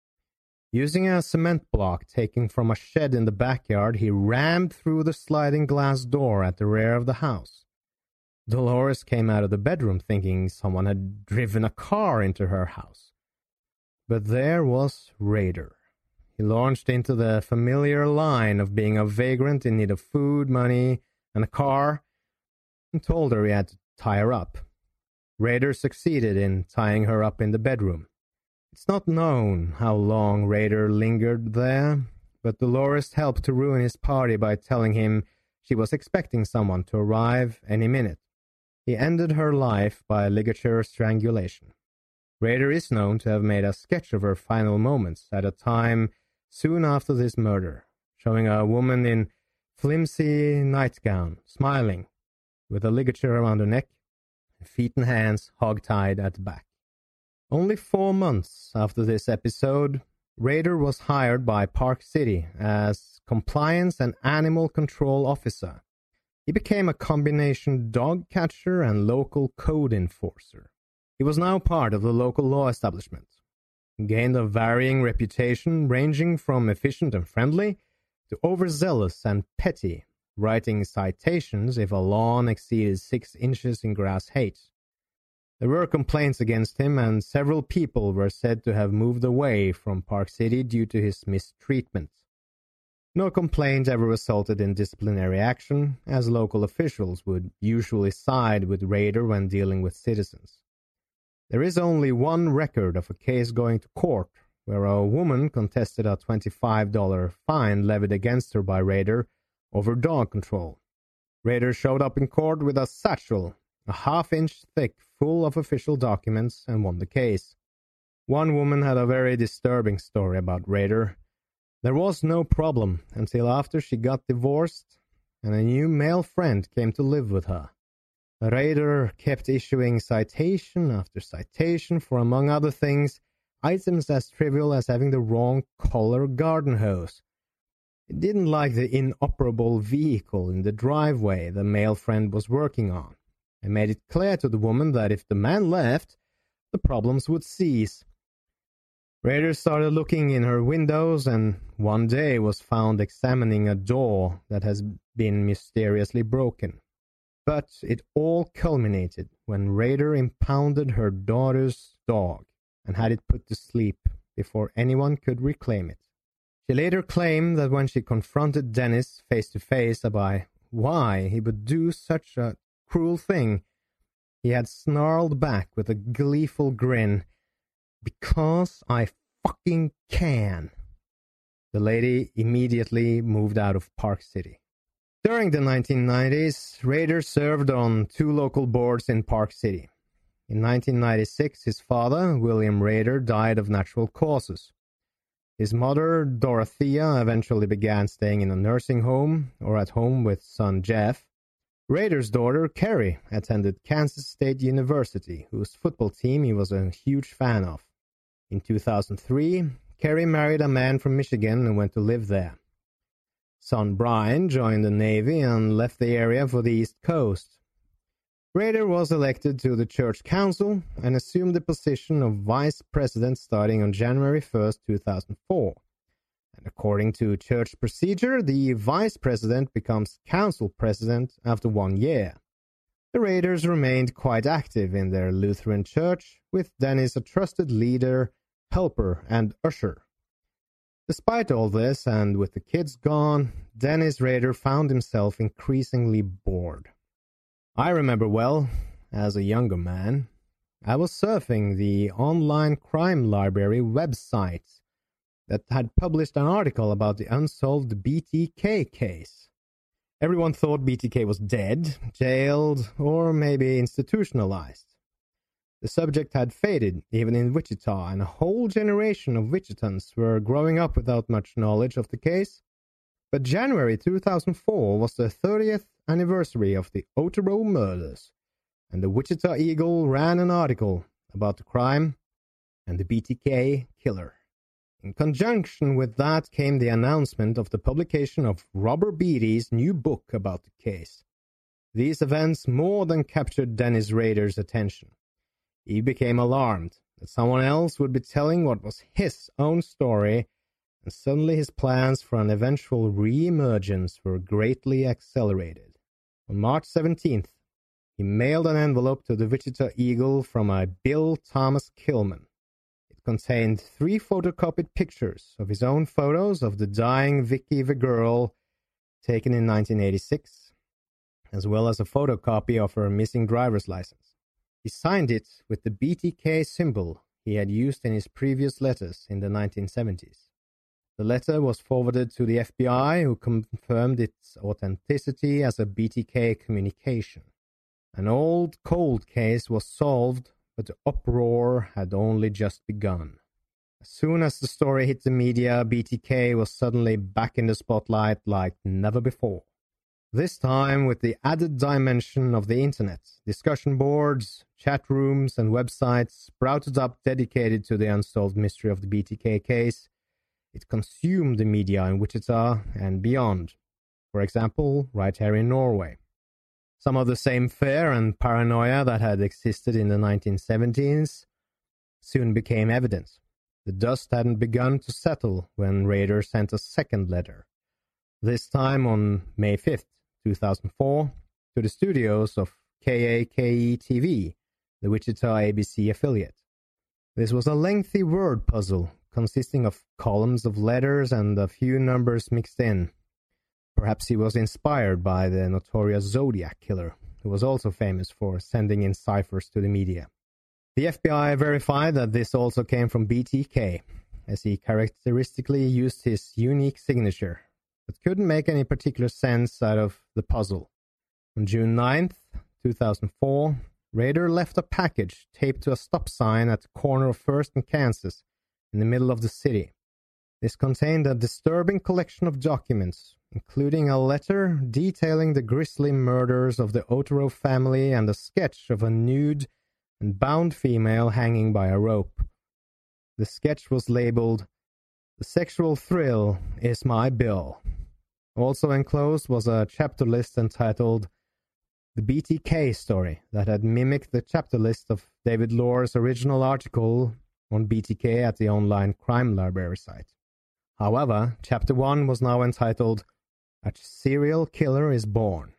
Speaker 5: Using a cement block taken from a shed in the backyard, he rammed through the sliding glass door at the rear of the house. Dolores came out of the bedroom thinking someone had driven a car into her house. But there was Rader. He launched into the familiar line of being a vagrant in need of food, money, and a car, and told her he had to tie her up. Rader succeeded in tying her up in the bedroom. It's not known how long Rader lingered there, but Dolores helped to ruin his party by telling him she was expecting someone to arrive any minute. He ended her life by ligature strangulation. Rader is known to have made a sketch of her final moments at a time soon after this murder, showing a woman in flimsy nightgown, smiling, with a ligature around her neck, feet and hands hog-tied at the back. Only four months after this episode, Rader was hired by Park City as compliance and animal control officer. He became a combination dog catcher and local code enforcer. He was now part of the local law establishment. He gained a varying reputation ranging from efficient and friendly to overzealous and petty, writing citations if a lawn exceeded six inches in grass height. There were complaints against him, and several people were said to have moved away from Park City due to his mistreatment. No complaint ever resulted in disciplinary action, as local officials would usually side with Rader when dealing with citizens. There is only one record of a case going to court where a woman contested a twenty-five dollars fine levied against her by Rader over dog control. Rader showed up in court with a satchel, a half-inch thick, full of official documents, and won the case. One woman had a very disturbing story about Rader. There was no problem until after she got divorced and a new male friend came to live with her. Rader kept issuing citation after citation for, among other things, items as trivial as having the wrong color garden hose. He didn't like the inoperable vehicle in the driveway the male friend was working on, and made it clear to the woman that if the man left, the problems would cease. Rader started looking in her windows and one day was found examining a door that has been mysteriously broken. But it all culminated when Rader impounded her daughter's dog and had it put to sleep before anyone could reclaim it. She later claimed that when she confronted Dennis face to face about why he would do such a cruel thing, he had snarled back with a gleeful grin, "Because I fucking can." The lady immediately moved out of Park City. During the nineteen nineties, Rader served on two local boards in Park City. In nineteen ninety-six, his father, William Rader, died of natural causes. His mother, Dorothea, eventually began staying in a nursing home or at home with son Jeff. Rader's daughter, Carrie, attended Kansas State University, whose football team he was a huge fan of. In two thousand three, Carrie married a man from Michigan and went to live there. Son Brian joined the Navy and left the area for the East Coast. Rader was elected to the church council and assumed the position of vice president starting on January first, two thousand four. And according to church procedure, the vice president becomes council president after one year. The Raders remained quite active in their Lutheran church, with Dennis a trusted leader, helper, and usher. Despite all this, and with the kids gone, Dennis Rader found himself increasingly bored. I remember well, as a younger man, I was surfing the online crime library website that had published an article about the unsolved B T K case. Everyone thought B T K was dead, jailed, or maybe institutionalized. The subject had faded, even in Wichita, and a whole generation of Wichitans were growing up without much knowledge of the case. But January two thousand four was the thirtieth anniversary of the Otero murders, and the Wichita Eagle ran an article about the crime and the B T K killer. In conjunction with that came the announcement of the publication of Robert Beatty's new book about the case. These events more than captured Dennis Rader's attention. He became alarmed that someone else would be telling what was his own story, and suddenly his plans for an eventual re-emergence were greatly accelerated. On March seventeenth, he mailed an envelope to the Wichita Eagle from a Bill Thomas Kilman. It contained three photocopied pictures of his own photos of the dying Vicky the girl taken in nineteen eighty-six, as well as a photocopy of her missing driver's license. He signed it with the B T K symbol he had used in his previous letters in the nineteen seventies. The letter was forwarded to the F B I, who confirmed its authenticity as a B T K communication. An old cold case was solved but the uproar had only just begun. As soon as the story hit the media, B T K was suddenly back in the spotlight like never before. This time with the added dimension of the internet. Discussion boards, chat rooms, and websites sprouted up dedicated to the unsolved mystery of the B T K case. It consumed the media in Wichita and beyond. For example, right here in Norway. Some of the same fear and paranoia that had existed in the nineteen seventies soon became evident. The dust hadn't begun to settle when Rader sent a second letter, this time on May fifth, two thousand four, to the studios of K A K E T V, the Wichita A B C affiliate. This was a lengthy word puzzle consisting of columns of letters and a few numbers mixed in. Perhaps he was inspired by the notorious Zodiac killer, who was also famous for sending in ciphers to the media. The F B I verified that this also came from B T K, as he characteristically used his unique signature, but couldn't make any particular sense out of the puzzle. On June ninth, two thousand four, Rader left a package taped to a stop sign at the corner of First and Kansas, in the middle of the city. This contained a disturbing collection of documents, including a letter detailing the grisly murders of the Otero family and a sketch of a nude and bound female hanging by a rope. The sketch was labeled, "The Sexual Thrill is My Bill." Also enclosed was a chapter list entitled The B T K Story that had mimicked the chapter list of David Lohr's original article on B T K at the online crime library site. However, chapter one was now entitled A Serial Killer is Born.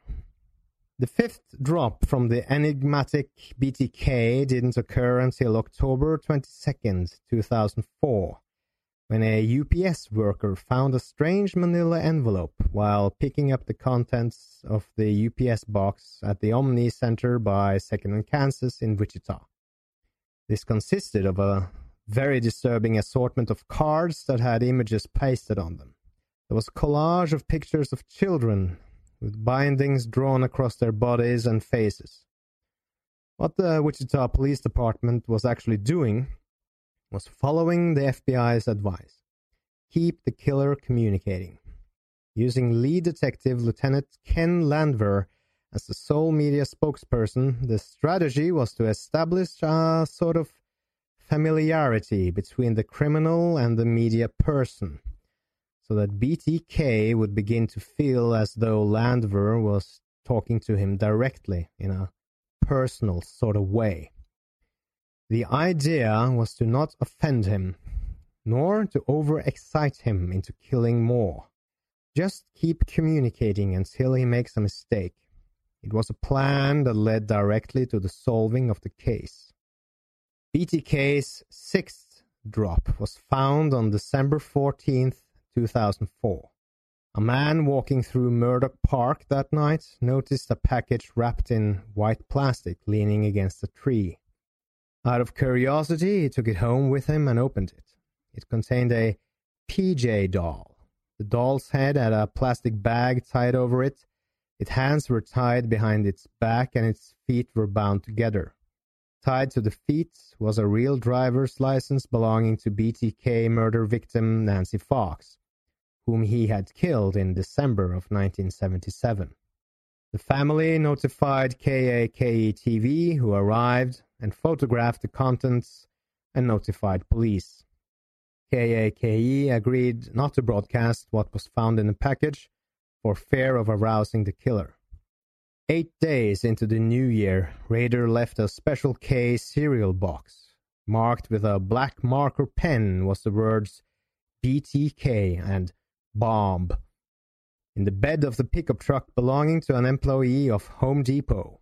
Speaker 5: The fifth drop from the enigmatic B T K didn't occur until October twenty-second, two thousand four, when a U P S worker found a strange manila envelope while picking up the contents of the U P S box at the Omni Center by second and Kansas in Wichita. This consisted of a very disturbing assortment of cards that had images pasted on them. There was a collage of pictures of children with bindings drawn across their bodies and faces. What the Wichita Police Department was actually doing was following the F B I's advice. Keep the killer communicating. Using lead detective Lieutenant Ken Landver as the sole media spokesperson, the strategy was to establish a sort of familiarity between the criminal and the media person, so that B T K would begin to feel as though Landver was talking to him directly in a personal sort of way. The idea was to not offend him, nor to overexcite him into killing more. Just keep communicating until he makes a mistake. It was a plan that led directly to the solving of the case. B T K's sixth drop was found on December fourteenth, two thousand four. A man walking through Murdoch Park that night noticed a package wrapped in white plastic leaning against a tree. Out of curiosity, he took it home with him and opened it. It contained a P J doll. The doll's head had a plastic bag tied over it. Its hands were tied behind its back and its feet were bound together. Tied to the feet was a real driver's license belonging to B T K murder victim Nancy Fox, whom he had killed in December of nineteen seventy-seven. The family notified K A K E T V, who arrived and photographed the contents and notified police. K A K E agreed not to broadcast what was found in the package for fear of arousing the killer. Eight days into the new year, Rader left a Special K cereal box. Marked with a black marker pen was the words B T K and bomb in the bed of the pickup truck belonging to an employee of Home Depot.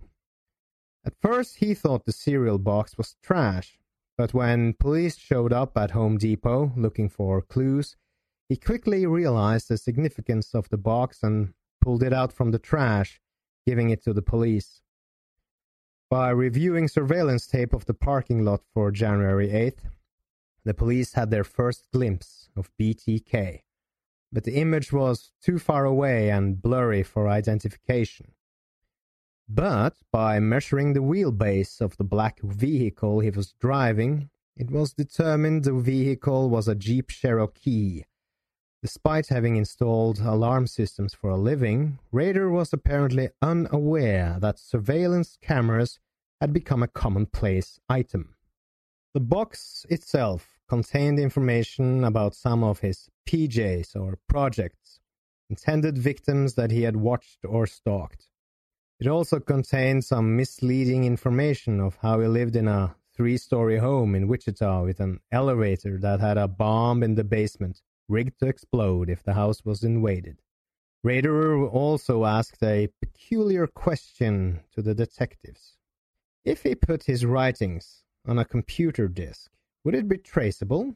Speaker 5: At first he thought the cereal box was trash, but when police showed up at Home Depot looking for clues, he quickly realized the significance of the box and pulled it out from the trash, giving it to the police. By reviewing surveillance tape of the parking lot for January eighth, the police had their first glimpse of B T K, but the image was too far away and blurry for identification. But by measuring the wheelbase of the black vehicle he was driving, it was determined the vehicle was a Jeep Cherokee. Despite having installed alarm systems for a living, Rader was apparently unaware that surveillance cameras had become a commonplace item. The box itself contained information about some of his P Js or projects, intended victims that he had watched or stalked. It also contained some misleading information of how he lived in a three-story home in Wichita with an elevator that had a bomb in the basement, rigged to explode if the house was invaded. Rader also asked a peculiar question to the detectives. If he put his writings on a computer disk, would it be traceable?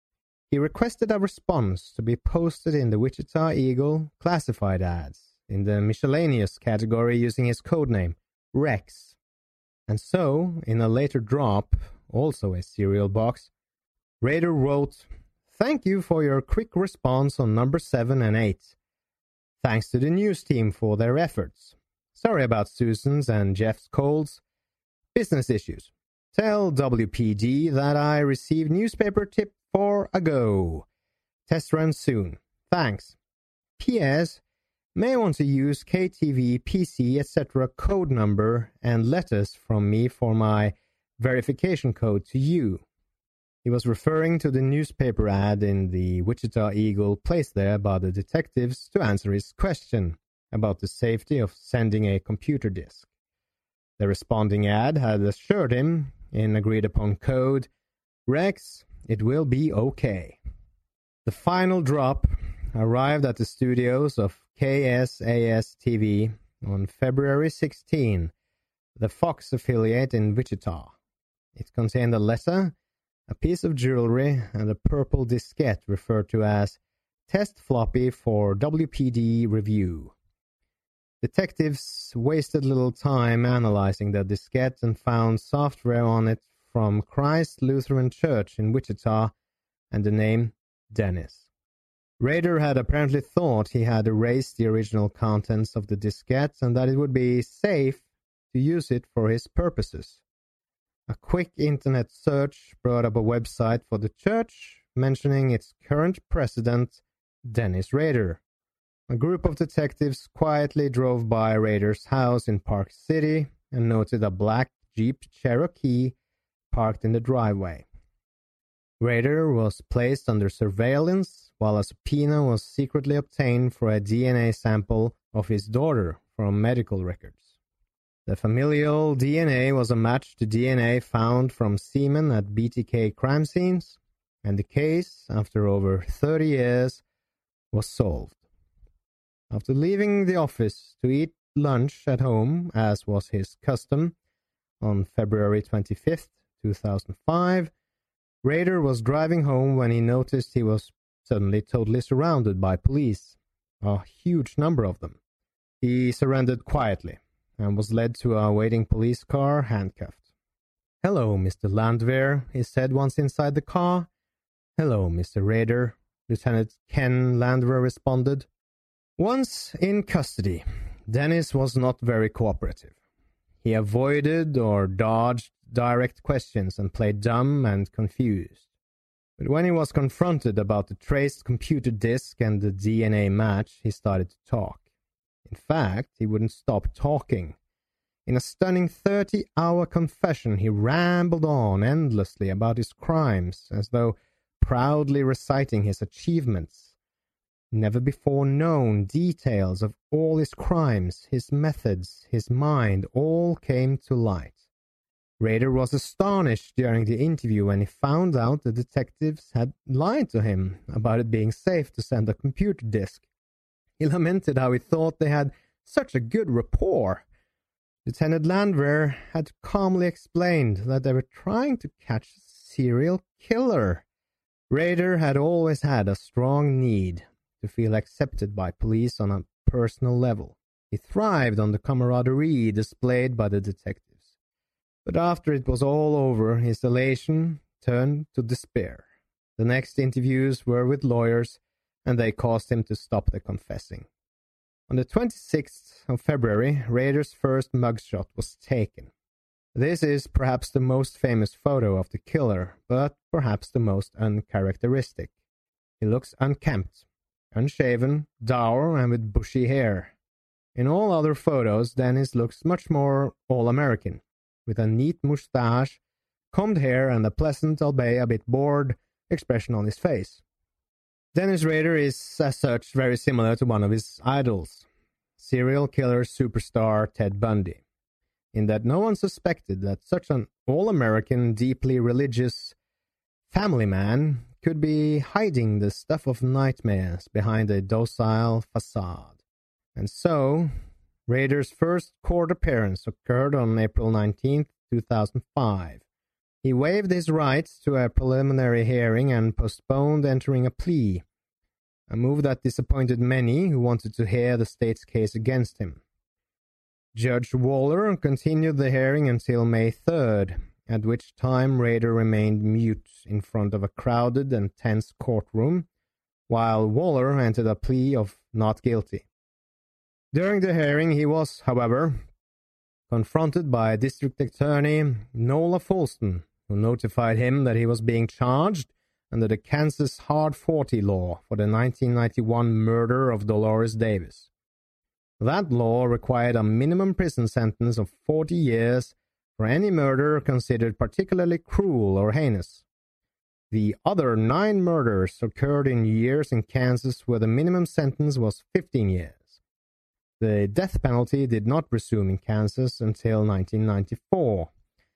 Speaker 5: He requested a response to be posted in the Wichita Eagle classified ads in the miscellaneous category using his codename, Rex. And so, in a later drop, also a serial box, Rader wrote, "Thank you for your quick response on number seven and eight. Thanks to the news team for their efforts. Sorry about Susan's and Jeff's colds. Business issues. Tell W P D that I received newspaper tip for a go. Test run soon. Thanks. P S. May want to use K T V, P C, et cetera code number and letters from me for my verification code to you." He was referring to the newspaper ad in the Wichita Eagle placed there by the detectives to answer his question about the safety of sending a computer disk. The responding ad had assured him, in agreed-upon code, "Rex, it will be okay." The final drop arrived at the studios of K S A S T V on February sixteenth, the Fox affiliate in Wichita. It contained a letter, a piece of jewelry, and a purple diskette referred to as test floppy for W P D review. Detectives wasted little time analyzing the diskette and found software on it from Christ Lutheran Church in Wichita and the name Dennis. Rader had apparently thought he had erased the original contents of the diskette and that it would be safe to use it for his purposes. A quick internet search brought up a website for the church mentioning its current president, Dennis Rader. A group of detectives quietly drove by Rader's house in Park City and noted a black Jeep Cherokee parked in the driveway. Rader was placed under surveillance while a subpoena was secretly obtained for a D N A sample of his daughter from medical records. The familial D N A was a match to D N A found from semen at B T K crime scenes, and the case, after over thirty years, was solved. After leaving the office to eat lunch at home, as was his custom, on February twenty-fifth, two thousand five, Rader was driving home when he noticed he was suddenly totally surrounded by police, a huge number of them. He surrendered quietly and was led to a waiting police car handcuffed. "Hello, Mister Landwehr," he said once inside the car. "Hello, Mister Rader," Lieutenant Ken Landwehr responded. Once in custody, Dennis was not very cooperative. He avoided or dodged direct questions and played dumb and confused. But when he was confronted about the traced computer disk and the D N A match, he started to talk. In fact, he wouldn't stop talking. In a stunning thirty-hour confession, he rambled on endlessly about his crimes, as though proudly reciting his achievements. Never before known details of all his crimes, his methods, his mind, all came to light. Rader was astonished during the interview when he found out the detectives had lied to him about it being safe to send a computer disk. He lamented how he thought they had such a good rapport. Lieutenant Landwehr had calmly explained that they were trying to catch a serial killer. Rader had always had a strong need to feel accepted by police on a personal level. He thrived on the camaraderie displayed by the detectives. But after it was all over, his elation turned to despair. The next interviews were with lawyers, and they caused him to stop the confessing. On the twenty-sixth of February, Rader's first mugshot was taken. This is perhaps the most famous photo of the killer, but perhaps the most uncharacteristic. He looks unkempt, unshaven, dour, and with bushy hair. In all other photos, Dennis looks much more all-American, with a neat moustache, combed hair, and a pleasant, albeit a bit bored, expression on his face. Dennis Rader is, as such, very similar to one of his idols, serial killer superstar Ted Bundy, in that no one suspected that such an all-American, deeply religious family man could be hiding the stuff of nightmares behind a docile facade. And so, Rader's first court appearance occurred on April nineteenth, two thousand five. He waived his rights to a preliminary hearing and postponed entering a plea, a move that disappointed many who wanted to hear the state's case against him. Judge Waller continued the hearing until May third, at which time Rader remained mute in front of a crowded and tense courtroom, while Waller entered a plea of not guilty. During the hearing, he was, however, confronted by District Attorney Nola Folston, who notified him that he was being charged under the Kansas Hard forty law for the nineteen ninety-one murder of Dolores Davis. That law required a minimum prison sentence of forty years for any murder considered particularly cruel or heinous. The other nine murders occurred in years in Kansas where the minimum sentence was fifteen years. The death penalty did not resume in Kansas until nineteen ninety-four.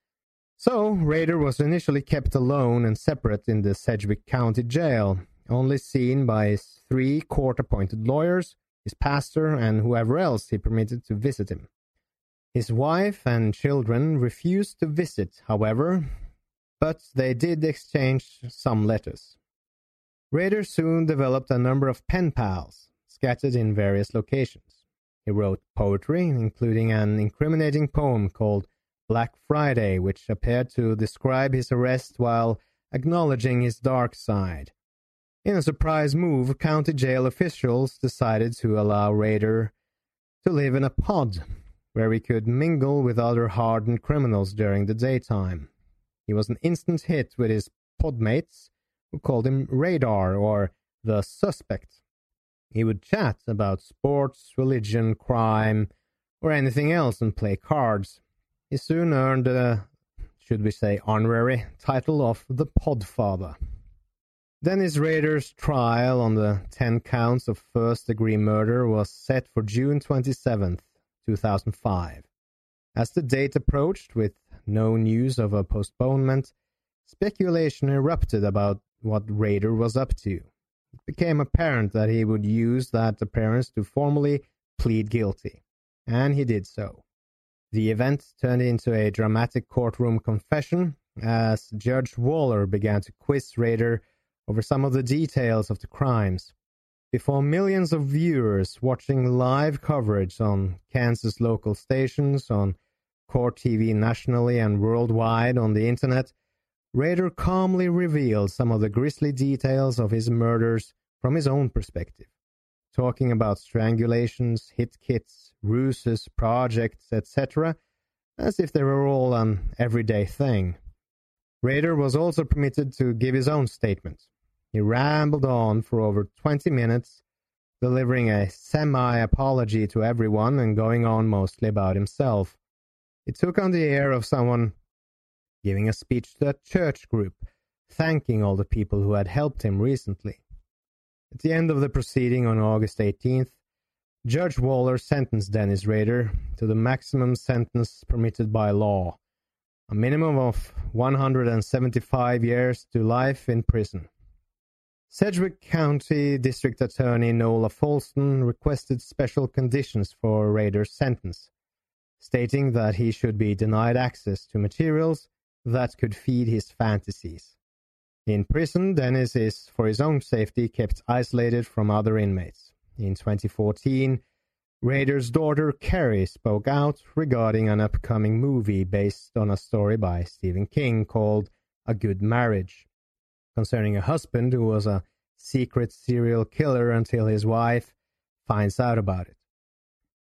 Speaker 5: So, Rader was initially kept alone and separate in the Sedgwick County Jail, only seen by his three court-appointed lawyers, his pastor, and whoever else he permitted to visit him. His wife and children refused to visit, however, but they did exchange some letters. Rader soon developed a number of pen pals, scattered in various locations. He wrote poetry, including an incriminating poem called Black Friday, which appeared to describe his arrest while acknowledging his dark side. In a surprise move, county jail officials decided to allow Rader to live in a pod, where he could mingle with other hardened criminals during the daytime. He was an instant hit with his podmates, who called him Radar, or the Suspect. He would chat about sports, religion, crime, or anything else and play cards. He soon earned the, should we say, honorary title of the Podfather. Dennis Rader's trial on the ten counts of first-degree murder was set for June twenty-seventh, two thousand five. As the date approached, with no news of a postponement, speculation erupted about what Rader was up to. It became apparent that he would use that appearance to formally plead guilty, and he did so. The event turned into a dramatic courtroom confession as Judge Waller began to quiz Rader over some of the details of the crimes. Before millions of viewers watching live coverage on Kansas local stations, on Court T V nationally and worldwide on the internet, Rader calmly revealed some of the grisly details of his murders from his own perspective, talking about strangulations, hit kits, ruses, projects, et cetera, as if they were all an everyday thing. Rader was also permitted to give his own statement. He rambled on for over twenty minutes, delivering a semi-apology to everyone and going on mostly about himself. It took on the air of someone giving a speech to a church group, thanking all the people who had helped him recently. At the end of the proceeding on August eighteenth, Judge Waller sentenced Dennis Rader to the maximum sentence permitted by law, a minimum of one hundred seventy-five years to life in prison. Sedgwick County District Attorney Nola Folston requested special conditions for Rader's sentence, stating that he should be denied access to materials that could feed his fantasies. In prison, Dennis is, for his own safety, kept isolated from other inmates. In twenty fourteen, Rader's daughter Carrie spoke out regarding an upcoming movie based on a story by Stephen King called A Good Marriage, concerning a husband who was a secret serial killer until his wife finds out about it.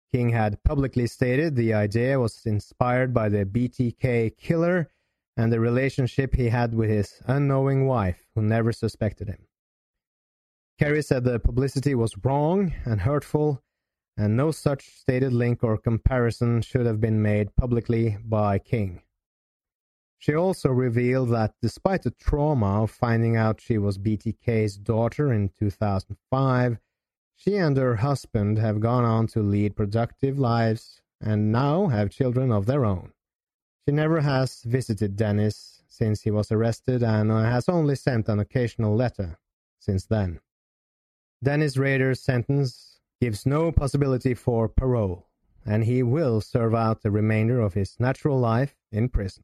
Speaker 5: King had publicly stated the idea was inspired by the B T K killer and the relationship he had with his unknowing wife, who never suspected him. Kerry said the publicity was wrong and hurtful, and no such stated link or comparison should have been made publicly by King. She also revealed that despite the trauma of finding out she was B T K's daughter in two thousand five, she and her husband have gone on to lead productive lives and now have children of their own. She never has visited Dennis since he was arrested and has only sent an occasional letter since then. Dennis Rader's sentence gives no possibility for parole, and he will serve out the remainder of his natural life in prison.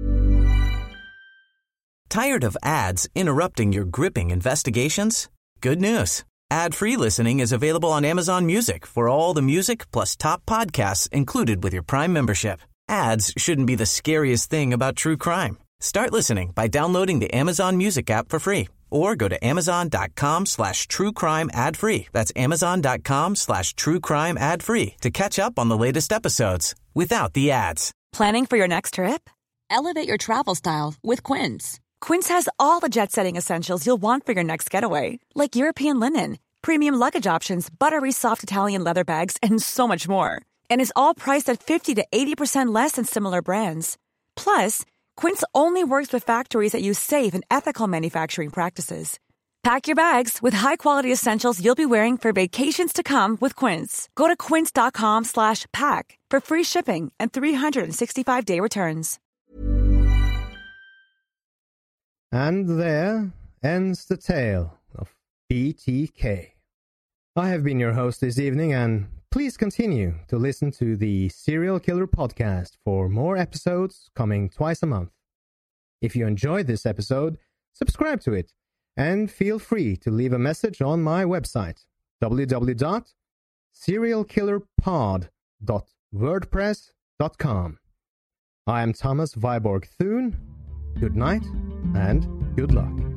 Speaker 2: Tired of ads interrupting your gripping investigations? Good news. Ad-free listening is available on Amazon Music for all the music plus top podcasts included with your Prime membership. Ads shouldn't be the scariest thing about true crime. Start listening by downloading the Amazon Music app for free or go to amazon.com slash true crime ad free. That's amazon.com slash true crime ad free to catch up on the latest episodes without the ads.
Speaker 3: Planning for your next trip?
Speaker 7: Elevate your travel style with Quince.
Speaker 3: Quince has all the jet-setting essentials you'll want for your next getaway, like European linen, premium luggage options, buttery soft Italian leather bags, and so much more. And is all priced at fifty to eighty percent less than similar brands. Plus, Quince only works with factories that use safe and ethical manufacturing practices. Pack your bags with high-quality essentials you'll be wearing for vacations to come with Quince. Go to quince.com slash pack for free shipping and three sixty-five day returns.
Speaker 5: And there ends the tale of B T K. I have been your host this evening, and please continue to listen to the Serial Killer Podcast for more episodes coming twice a month. If you enjoyed this episode, subscribe to it, and feel free to leave a message on my website, w w w dot serial killer pod dot wordpress dot com. I am Thomas Viborg Thune. Good night and good luck.